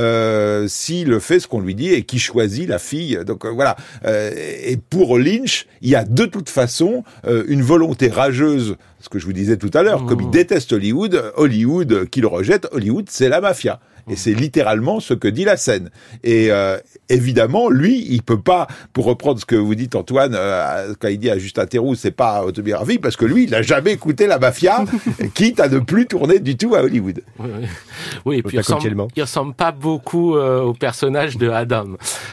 s'il fait ce qu'on lui dit et qu'il choisit la fille. Donc voilà. Et pour Lynch, il y a de toute façon une volonté rageuse, ce que je vous disais tout à l'heure, comme il déteste Hollywood qu'il rejette, Hollywood c'est la mafia. Et c'est littéralement ce que dit la scène. Et évidemment, lui, il peut pas, pour reprendre ce que vous dites Antoine, quand il dit à Justin Theroux, c'est pas autobiographique, parce que lui, il n'a jamais écouté la mafia, quitte à ne plus tourner du tout à Hollywood. Oui, et puis il ressemble pas beaucoup au personnage de Adam,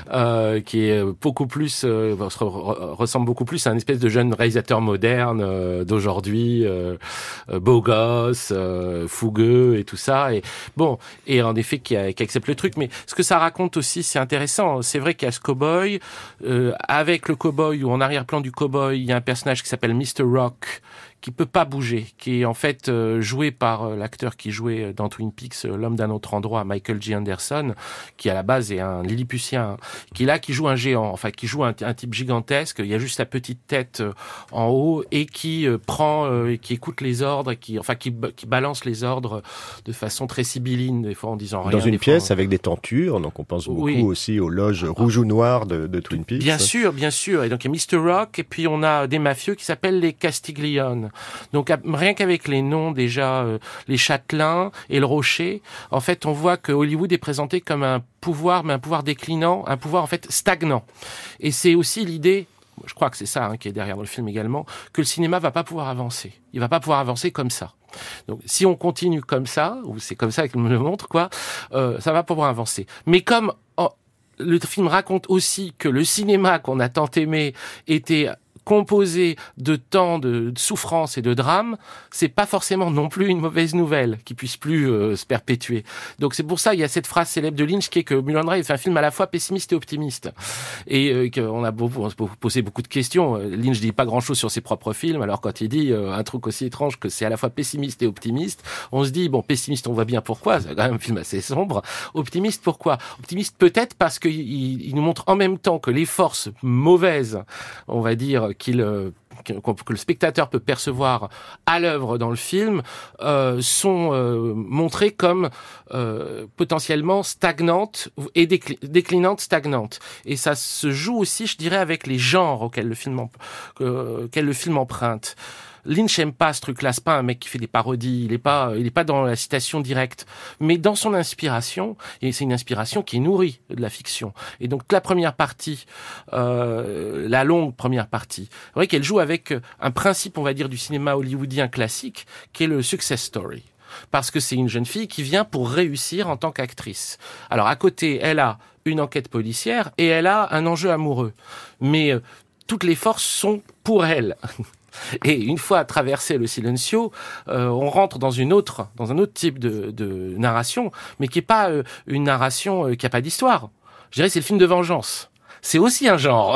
qui est beaucoup plus, ressemble beaucoup plus à une espèce de jeune réalisateur moderne d'aujourd'hui, beau gosse, fougueux et tout ça. Et bon, et en effet qui accepte le truc, mais ce que ça raconte aussi, c'est intéressant. C'est vrai qu'il y a ce cow-boy, avec le cow-boy ou en arrière-plan du cow-boy, il y a un personnage qui s'appelle Mr. Rock, qui peut pas bouger, qui est en fait joué par l'acteur qui jouait dans Twin Peaks, l'homme d'un autre endroit, Michael J. Anderson, qui à la base est un Lilliputien, qui joue un géant, enfin qui joue un type gigantesque. Il y a juste la petite tête en haut et qui qui écoute les ordres, qui balance les ordres de façon très sibylline, des fois en disant rien. Dans une pièce avec des tentures, donc on pense beaucoup aussi aux loges rouges ou noires de Twin Peaks. Bien sûr. Et donc il y a Mr. Rock et puis on a des mafieux qui s'appellent les Castiglione. Donc rien qu'avec les noms déjà, les Châtelains et le Rocher, en fait on voit que Hollywood est présenté comme un pouvoir, mais un pouvoir déclinant, un pouvoir en fait stagnant. Et c'est aussi l'idée, je crois que c'est ça qui est derrière dans le film également, que le cinéma va pas pouvoir avancer. Il va pas pouvoir avancer comme ça. Donc si on continue comme ça, ou c'est comme ça qu'il me le montre, ça va pouvoir avancer. Mais comme le film raconte aussi que le cinéma qu'on a tant aimé était composé de tant de souffrance et de drame, c'est pas forcément non plus une mauvaise nouvelle qui puisse plus se perpétuer. Donc c'est pour ça il y a cette phrase célèbre de Lynch qui est que Mulholland Drive fait un film à la fois pessimiste et optimiste. Et on a posé beaucoup de questions. Lynch dit pas grand-chose sur ses propres films, alors quand il dit un truc aussi étrange que c'est à la fois pessimiste et optimiste, on se dit bon, pessimiste on voit bien pourquoi, c'est quand même un film assez sombre. Optimiste pourquoi? Optimiste peut-être parce qu'il nous montre en même temps que les forces mauvaises, on va dire, que le spectateur peut percevoir à l'œuvre dans le film sont montrées comme potentiellement stagnantes et déclinantes stagnantes. Et ça se joue aussi, je dirais, avec les genres auxquels le film emprunte. Lynch aime pas ce truc-là, c'est pas un mec qui fait des parodies, il est pas dans la citation directe, mais dans son inspiration, et c'est une inspiration qui est nourrie de la fiction. Et donc la première partie, la longue première partie, c'est vrai qu'elle joue avec un principe, on va dire, du cinéma hollywoodien classique, qui est le success story. Parce que c'est une jeune fille qui vient pour réussir en tant qu'actrice. Alors à côté, elle a une enquête policière et elle a un enjeu amoureux. Mais toutes les forces sont pour elle. Et une fois traversé le silencio, on rentre dans un autre type de narration, mais qui est pas une narration qui a pas d'histoire. Je dirais c'est le film de vengeance. C'est aussi un genre.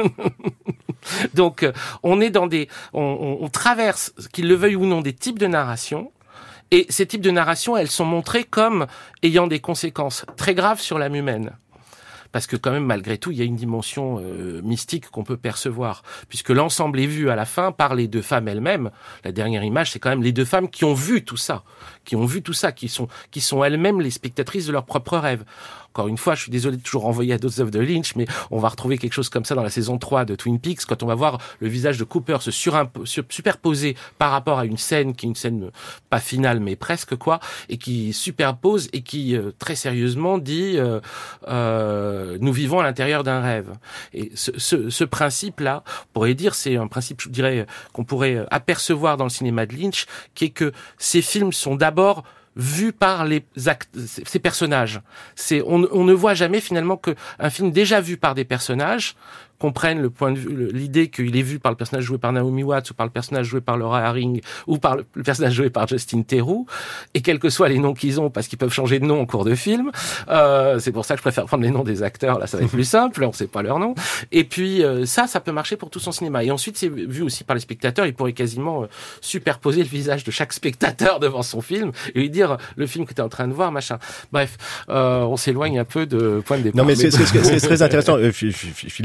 Donc on est dans on traverse, qu'il le veuille ou non, des types de narration. Et ces types de narration, elles sont montrées comme ayant des conséquences très graves sur l'âme humaine. Parce que quand même, malgré tout, il y a une dimension mystique qu'on peut percevoir. Puisque l'ensemble est vu à la fin par les deux femmes elles-mêmes. La dernière image, c'est quand même les deux femmes qui ont vu tout ça. Qui sont elles-mêmes les spectatrices de leurs propres rêves. Encore une fois, je suis désolé de toujours renvoyer à d'autres œuvres de Lynch, mais on va retrouver quelque chose comme ça dans la saison 3 de Twin Peaks, quand on va voir le visage de Cooper se superposer par rapport à une scène qui est une scène pas finale, mais presque et qui superpose et qui très sérieusement dit nous vivons à l'intérieur d'un rêve. Et ce principe-là, on pourrait dire, c'est un principe, je dirais, qu'on pourrait apercevoir dans le cinéma de Lynch, qui est que ces films sont d'abord vus par ces personnages. On ne voit jamais finalement qu'un film déjà vu par des personnages comprennent le point de vue, l'idée qu'il est vu par le personnage joué par Naomi Watts ou par le personnage joué par Laura Harring ou par le personnage joué par Justin Theroux, et quels que soient les noms qu'ils ont, parce qu'ils peuvent changer de nom en cours de film, c'est pour ça que je préfère prendre les noms des acteurs, là ça va être plus simple, on sait pas leur nom, et puis ça peut marcher pour tout son cinéma, et ensuite c'est vu aussi par les spectateurs, il pourrait quasiment superposer le visage de chaque spectateur devant son film, et lui dire le film que tu es en train de voir, machin. Bref, on s'éloigne un peu de point de départ. Non mais c'est très intéressant, Philippe Rouillot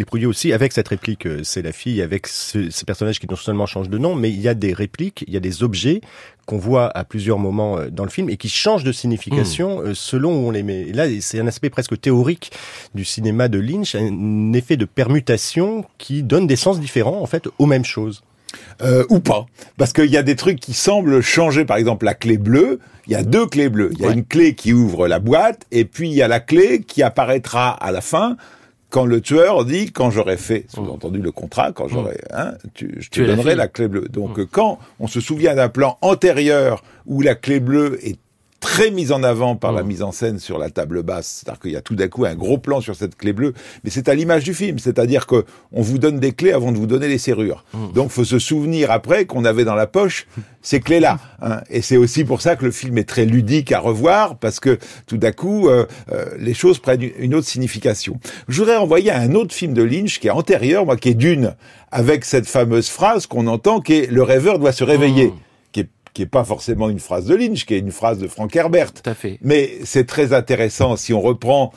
aussi avec cette réplique, c'est la fille, avec ces personnages qui non seulement changent de nom, mais il y a des répliques, il y a des objets qu'on voit à plusieurs moments dans le film et qui changent de signification selon où on les met. Et là, c'est un aspect presque théorique du cinéma de Lynch, un effet de permutation qui donne des sens différents, en fait, aux mêmes choses. Ou pas. Parce qu'il y a des trucs qui semblent changer. Par exemple, la clé bleue, il y a 2 clés bleues. Il y a une clé qui ouvre la boîte, et puis il y a la clé qui apparaîtra à la fin, quand le tueur dit, quand j'aurai fait, sous-entendu le contrat, quand j'aurai, je te donnerai la clé bleue. Donc, quand on se souvient d'un plan antérieur où la clé bleue est très mise en avant par la mise en scène sur la table basse, c'est-à-dire qu'il y a tout d'un coup un gros plan sur cette clé bleue, mais c'est à l'image du film, c'est-à-dire que on vous donne des clés avant de vous donner les serrures. Donc, faut se souvenir après qu'on avait dans la poche ces clés-là, hein. Et c'est aussi pour ça que le film est très ludique à revoir, parce que tout d'un coup, les choses prennent une autre signification. Je voudrais envoyer à un autre film de Lynch qui est antérieur, qui est Dune, avec cette fameuse phrase qu'on entend, qui est « le rêveur doit se réveiller ». Qui est pas forcément une phrase de Lynch, qui est une phrase de Frank Herbert. Tout à fait. Mais c'est très intéressant si on reprend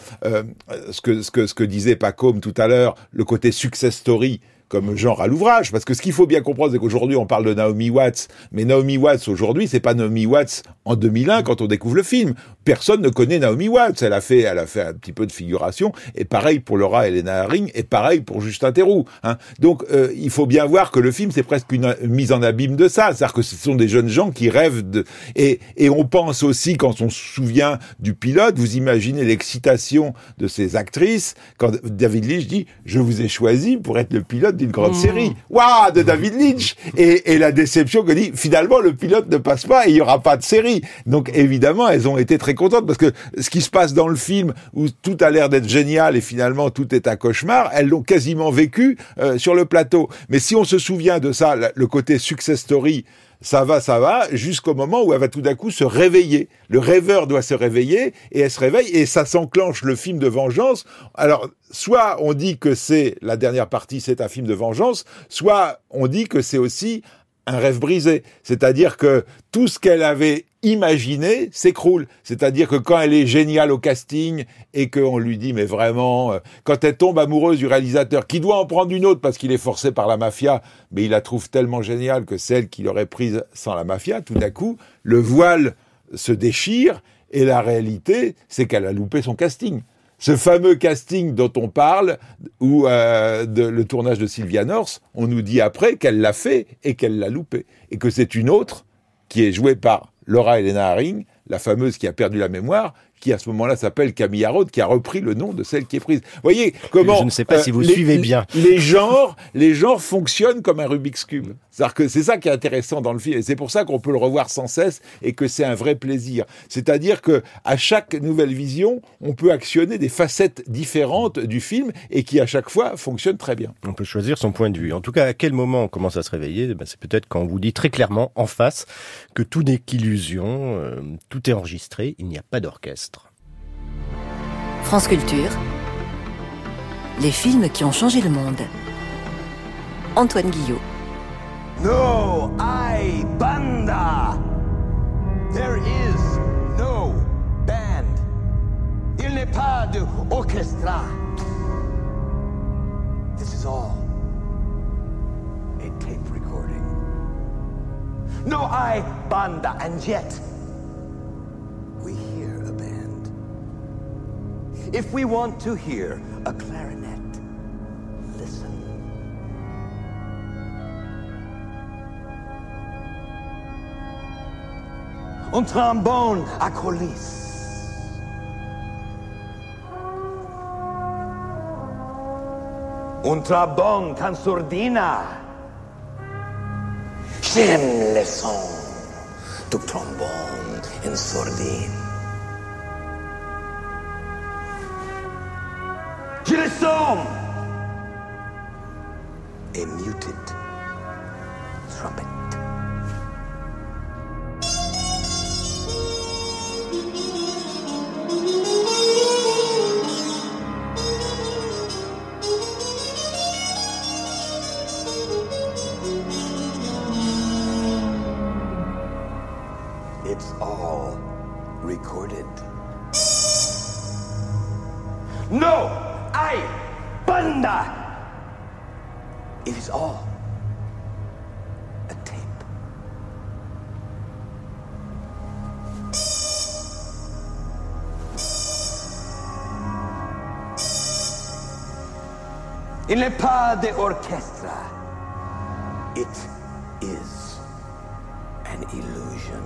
ce que disait Pacôme tout à l'heure, le côté success story comme genre à l'ouvrage, parce que ce qu'il faut bien comprendre, c'est qu'aujourd'hui on parle de Naomi Watts, mais Naomi Watts aujourd'hui, c'est pas Naomi Watts en 2001 quand on découvre le film. Personne ne connaît Naomi Watts. Elle a fait un petit peu de figuration, et pareil pour Laura Elena Haring, et pareil pour Justin Theroux, hein. Donc il faut bien voir que le film c'est presque une mise en abîme de ça, c'est-à-dire que ce sont des jeunes gens qui rêvent et on pense aussi, quand on se souvient du pilote, vous imaginez l'excitation de ces actrices quand David Lynch dit « je vous ai choisi pour être le pilote d'une grande série ». Waouh, de David Lynch. Et la déception que dit finalement le pilote ne passe pas et il y aura pas de série. Donc évidemment, elles ont été très contentes, parce que ce qui se passe dans le film où tout a l'air d'être génial et finalement tout est un cauchemar, elles l'ont quasiment vécu sur le plateau. Mais si on se souvient de ça, le côté success story, ça va, jusqu'au moment où elle va tout d'un coup se réveiller. Le rêveur doit se réveiller, et elle se réveille, et ça s'enclenche le film de vengeance. Alors, soit on dit que c'est, la dernière partie, c'est un film de vengeance, soit on dit que c'est aussi un rêve brisé. C'est-à-dire que tout ce qu'elle avait imaginé s'écroule. C'est-à-dire que quand elle est géniale au casting et qu'on lui dit, mais vraiment, quand elle tombe amoureuse du réalisateur, qui doit en prendre une autre parce qu'il est forcé par la mafia, mais il la trouve tellement géniale que celle qu'il aurait prise sans la mafia, tout d'un coup, le voile se déchire, et la réalité, c'est qu'elle a loupé son casting. Ce fameux casting dont on parle, ou le tournage de Sylvia North, on nous dit après qu'elle l'a fait et qu'elle l'a loupé. Et que c'est une autre qui est jouée par Laura Elena Haring, la fameuse qui a perdu la mémoire, qui à ce moment-là s'appelle Camille Araude, qui a repris le nom de celle qui est prise. Vous voyez comment... Je ne sais pas si vous suivez bien. Les genres fonctionnent comme un Rubik's Cube. C'est-à-dire que c'est ça qui est intéressant dans le film, et c'est pour ça qu'on peut le revoir sans cesse, et que c'est un vrai plaisir. C'est-à-dire que à chaque nouvelle vision, on peut actionner des facettes différentes du film, et qui à chaque fois fonctionnent très bien. On peut choisir son point de vue. En tout cas, à quel moment on commence à se réveiller? C'est peut-être quand on vous dit très clairement, en face, que tout n'est qu'illusion, tout est enregistré, il n'y a pas d'orchestre. France Culture, les films qui ont changé le monde. Antoine Guillot. No hay banda. There is no band. Il n'est pas d'orchestra. This is all a tape recording. No hay banda, and yet we hear a band. If we want to hear a clarinet, listen. Un trombone à coulisse. Un trombone con sordina. J'aime le son du trombone en sordine. Je le sens. A muted trumpet. It's all recorded. No hay banda. It is all a tape. Il n'est pas d'orchestre. It is an illusion.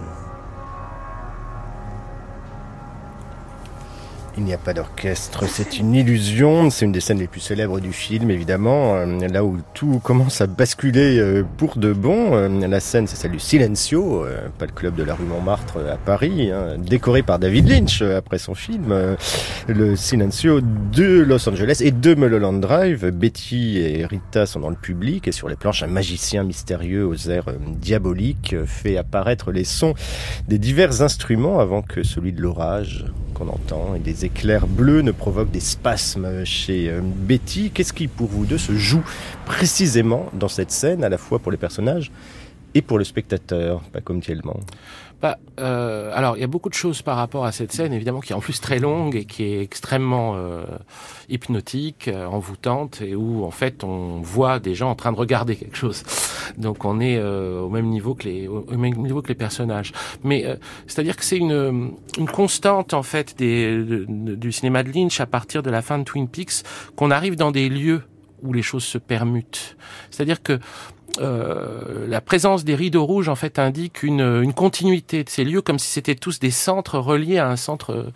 Il n'y a pas d'orchestre, c'est une illusion, c'est une des scènes les plus célèbres du film, évidemment, là où tout commence à basculer pour de bon. La scène, c'est celle du Silencio, pas le club de la rue Montmartre à Paris, décoré par David Lynch après son film, le Silencio de Los Angeles et de Mulholland Drive. Betty et Rita sont dans le public et sur les planches, un magicien mystérieux aux airs diaboliques fait apparaître les sons des divers instruments avant que celui de l'orage qu'on entend et des éclairs bleus ne provoquent des spasmes chez Betty. Qu'est-ce qui, pour vous deux, se joue précisément dans cette scène, à la fois pour les personnages et pour le spectateur, pas comme Thielman? Alors, il y a beaucoup de choses par rapport à cette scène, évidemment, qui est en plus très longue et qui est extrêmement hypnotique, envoûtante, et où, en fait, on voit des gens en train de regarder quelque chose. Donc, on est au même niveau que les personnages. Mais c'est-à-dire que c'est une constante, en fait, du cinéma de Lynch à partir de la fin de Twin Peaks, qu'on arrive dans des lieux où les choses se permutent. C'est-à-dire que la présence des rideaux rouges en fait indique une continuité de ces lieux, comme si c'était tous des centres reliés à un centre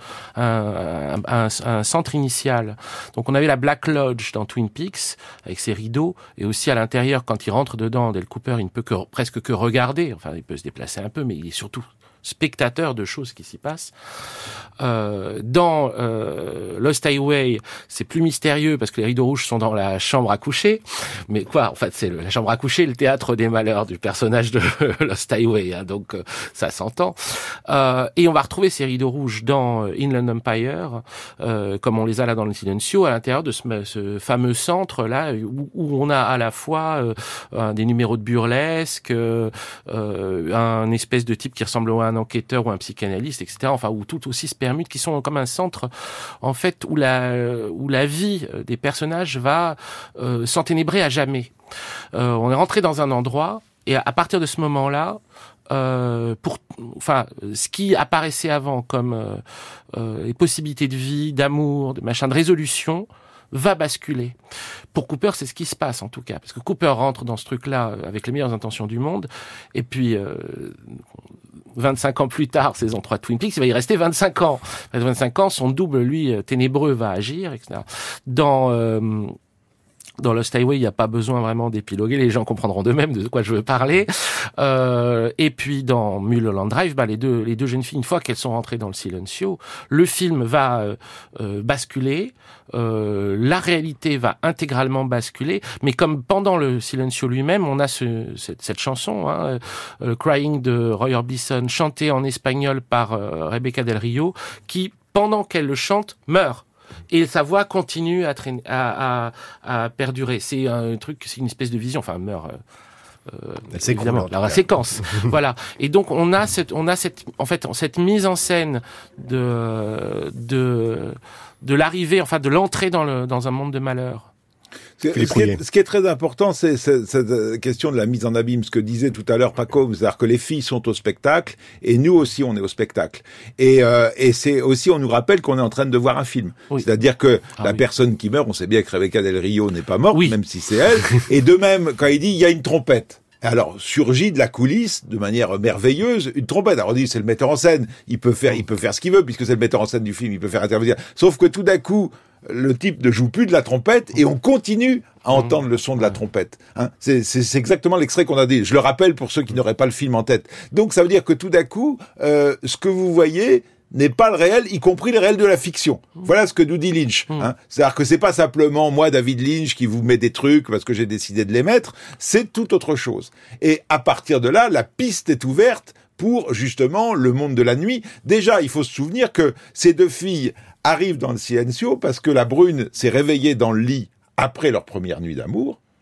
initial. Donc on avait la Black Lodge dans Twin Peaks avec ses rideaux, et aussi à l'intérieur quand il rentre dedans, Dale Cooper il ne peut presque que regarder, enfin il peut se déplacer un peu, mais il est surtout spectateur de choses qui s'y passent. Dans Lost Highway, c'est plus mystérieux parce que les rideaux rouges sont dans la chambre à coucher. Mais quoi, en fait, c'est la chambre à coucher, le théâtre des malheurs du personnage de Lost Highway, hein, donc ça s'entend. Et on va retrouver ces rideaux rouges dans Inland Empire, comme on les a là dans le Silencio, à l'intérieur de ce fameux centre là où on a à la fois des numéros de burlesque, un espèce de type qui ressemble à un enquêteur ou un psychanalyste, etc. Enfin, où tout aussi se permute, qui sont comme un centre, en fait, où la vie des personnages va s'enténébrer à jamais. On est rentré dans un endroit, et à partir de ce moment-là, ce qui apparaissait avant comme les possibilités de vie, d'amour, de résolution, va basculer. Pour Cooper, c'est ce qui se passe en tout cas, parce que Cooper rentre dans ce truc-là avec les meilleures intentions du monde, et puis 25 ans plus tard, saison 3 de Twin Peaks, il va y rester 25 ans. 25 ans, son double, lui, ténébreux, va agir, etc. Dans Lost Highway, il n'y a pas besoin vraiment d'épiloguer, les gens comprendront d'eux-mêmes de quoi je veux parler. Et puis dans Mulholland Drive, les deux jeunes filles, une fois qu'elles sont rentrées dans le Silencio, le film va basculer, la réalité va intégralement basculer, mais comme pendant le Silencio lui-même, on a cette chanson, Crying de Roy Orbison, chantée en espagnol par Rebecca Del Rio, qui, pendant qu'elle le chante, meurt. Et sa voix continue à perdurer. C'est un truc, c'est une espèce de vision. Enfin, meurt. Évidemment, la séquence. Voilà. Et donc on a cette mise en scène de l'arrivée, enfin de l'entrée dans un monde de malheur. Ce qui est très important, c'est cette question de la mise en abîme, ce que disait tout à l'heure Paco, c'est-à-dire que les filles sont au spectacle et nous aussi on est au spectacle. Et c'est aussi, on nous rappelle qu'on est en train de voir un film. Oui. C'est-à-dire que personne qui meurt, on sait bien que Rebecca Del Rio n'est pas morte, même si c'est elle. Et de même, quand il dit il y a une trompette. Alors, surgit de la coulisse, de manière merveilleuse, une trompette. Alors, on dit, c'est le metteur en scène. Il peut faire ce qu'il veut, puisque c'est le metteur en scène du film, il peut faire intervenir. Sauf que tout d'un coup, le type ne joue plus de la trompette et on continue à entendre le son de la trompette. Hein, c'est exactement l'extrait qu'on a dit. Je le rappelle pour ceux qui n'auraient pas le film en tête. Donc, ça veut dire que tout d'un coup, ce que vous voyez n'est pas le réel, y compris le réel de la fiction. Voilà ce que nous dit Lynch. Hein. C'est-à-dire que c'est pas simplement moi, David Lynch, qui vous met des trucs parce que j'ai décidé de les mettre, c'est tout autre chose. Et à partir de là, la piste est ouverte pour, justement, le monde de la nuit. Déjà, il faut se souvenir que ces deux filles arrivent dans le Silencio parce que la brune s'est réveillée dans le lit après leur première nuit d'amour,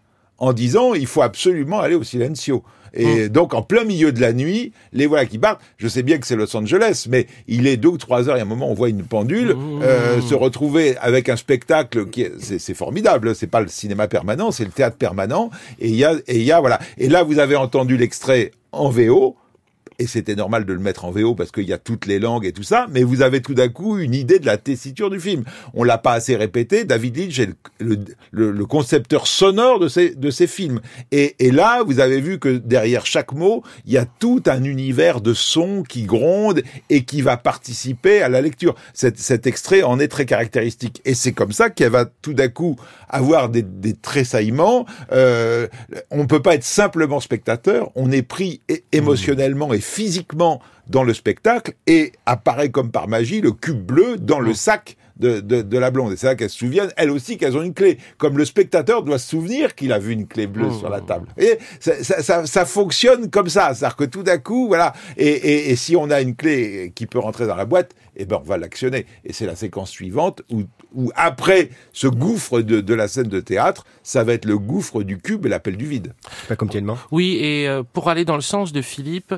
en disant il faut absolument aller au silencio. Et donc, en plein milieu de la nuit, les voilà qui partent. Je sais bien que c'est Los Angeles, mais il est 2 ou 3 heures, et à un moment, on voit une pendule, se retrouver avec un spectacle c'est formidable. C'est pas le cinéma permanent, c'est le théâtre permanent. Et il y a, voilà. Et là, vous avez entendu l'extrait en VO. Et c'était normal de le mettre en VO parce qu'il y a toutes les langues et tout ça, mais vous avez tout d'un coup une idée de la tessiture du film. On l'a pas assez répété, David Lynch est le concepteur sonore de ces films. Et là, vous avez vu que derrière chaque mot, il y a tout un univers de sons qui gronde et qui va participer à la lecture. Cet extrait en est très caractéristique. Et c'est comme ça qu'elle va tout d'un coup avoir des tressaillements. On peut pas être simplement spectateur, on est pris émotionnellement et physiquement dans le spectacle et apparaît comme par magie le cube bleu dans le sac de la blonde. Et c'est là qu'elles se souviennent, elles aussi, qu'elles ont une clé. Comme le spectateur doit se souvenir qu'il a vu une clé bleue sur la table. Et ça fonctionne comme ça. C'est-à-dire que tout d'un coup, voilà. Et si on a une clé qui peut rentrer dans la boîte, eh ben, on va l'actionner. Et c'est la séquence suivante où après ce gouffre de la scène de théâtre, ça va être le gouffre du cube et l'appel du vide. Pas comme tellement. Oui, et pour aller dans le sens de Philippe,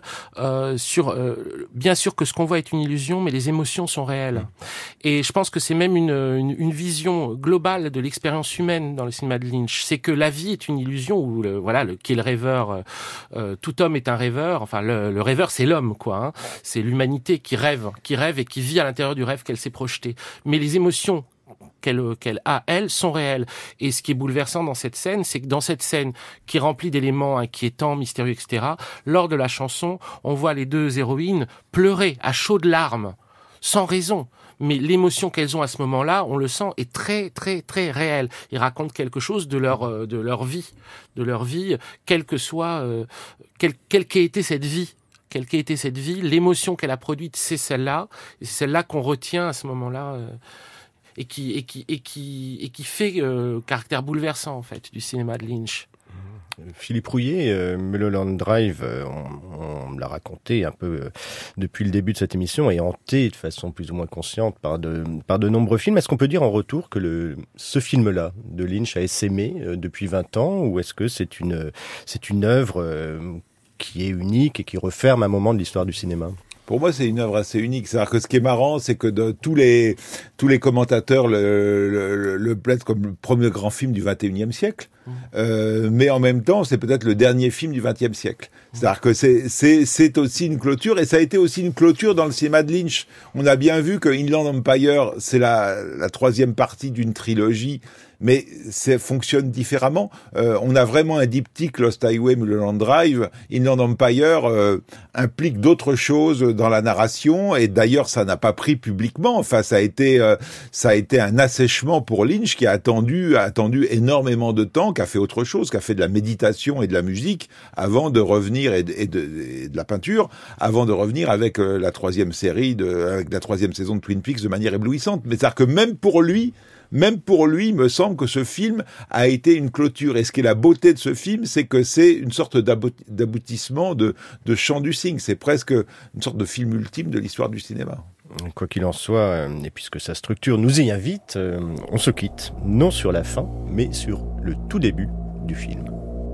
bien sûr que ce qu'on voit est une illusion, mais les émotions sont réelles. Et je pense que c'est même une vision globale de l'expérience humaine dans le cinéma de Lynch. C'est que la vie est une illusion où qui est le rêveur. Tout homme est un rêveur. Enfin, le rêveur, c'est l'homme, quoi. Hein. C'est l'humanité qui rêve et qui vit à l'intérieur du rêve qu'elle s'est projetée. Mais les émotions qu'elle a, elles, sont réelles. Et ce qui est bouleversant dans cette scène, c'est que dans cette scène qui est remplie d'éléments inquiétants, mystérieux, etc., lors de la chanson, on voit les 2 héroïnes pleurer à chaudes larmes, sans raison. Mais l'émotion qu'elles ont à ce moment-là, on le sent, est très, très, très réelle. Ils racontent quelque chose de leur vie, quelle que soit, quelle qu'ait été cette vie. Quelle qu'ait été cette vie, l'émotion qu'elle a produite, c'est celle-là. Et c'est celle-là qu'on retient à ce moment-là. Et qui fait caractère bouleversant en fait du cinéma de Lynch. Philippe Rouillet, Mulholland Drive, on l'a raconté un peu depuis le début de cette émission, est hanté de façon plus ou moins consciente par de nombreux films. Est-ce qu'on peut dire en retour que ce film-là de Lynch a essaimé depuis 20 ans, ou est-ce que c'est une œuvre qui est unique et qui referme un moment de l'histoire du cinéma? Pour moi, c'est une œuvre assez unique. C'est-à-dire que ce qui est marrant, c'est que tous les commentateurs le plaident comme le premier grand film du XXIe siècle. Mais en même temps, c'est peut-être le dernier film du XXe siècle. C'est-à-dire que c'est aussi une clôture, et ça a été aussi une clôture dans le cinéma de Lynch. On a bien vu que Inland Empire, c'est la 3e partie d'une trilogie, mais ça fonctionne différemment. On a vraiment un diptyque, Lost Highway, Mulholland Drive. Inland Empire implique d'autres choses dans la narration, et d'ailleurs, ça n'a pas pris publiquement. Enfin, ça a été un assèchement pour Lynch, qui a attendu énormément de temps, qui a fait autre chose, qui a fait de la méditation et de la musique avant de revenir, et de la peinture, avant de revenir avec la 3e série, avec la 3e saison de Twin Peaks de manière éblouissante. Mais c'est-à-dire que même pour lui, il me semble que ce film a été une clôture. Et ce qui est la beauté de ce film, c'est que c'est une sorte d'aboutissement de chant du cygne. C'est presque une sorte de film ultime de l'histoire du cinéma. Quoi qu'il en soit, et puisque sa structure nous y invite, on se quitte, non sur la fin, mais sur le tout début du film.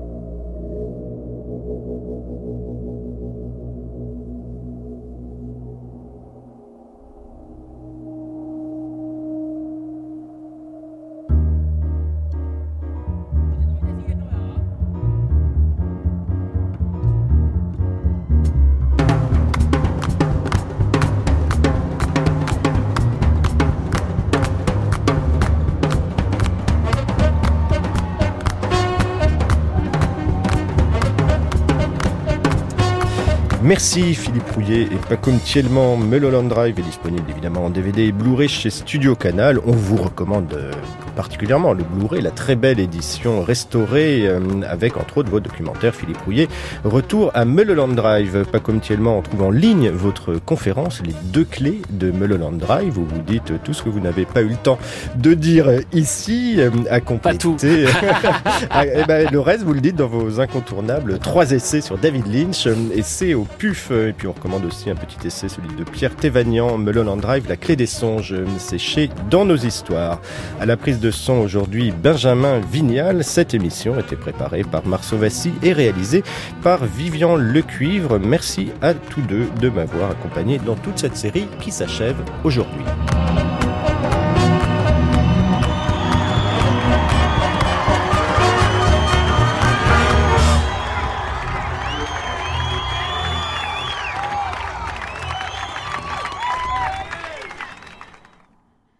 Merci Philippe Rouillet et Paco Mtielman. Mulholland Drive est disponible évidemment en DVD et Blu-ray chez Studio Canal. On vous recommande particulièrement le Blu-ray, la très belle édition restaurée avec entre autres votre documentaire Philippe Rouillet. Retour à Mulholland Drive. Paco Mtielman, on trouve en ligne votre conférence, les 2 clés de Mulholland Drive, où vous dites tout ce que vous n'avez pas eu le temps de dire ici, à compléter. Pas tout. Et ben, le reste, vous le dites dans vos incontournables 3 essais sur David Lynch, essais au PUF, et puis on recommande aussi un petit essai, celui de Pierre Thévagnan, Mulholland Drive, la clé des songes, c'est chez Dans nos histoires. À la prise de son aujourd'hui Benjamin Vignal. Cette émission était préparée par Marceau Vassy et réalisée par Vivian Lecuivre. Merci à tous deux de m'avoir accompagné dans toute cette série qui s'achève aujourd'hui.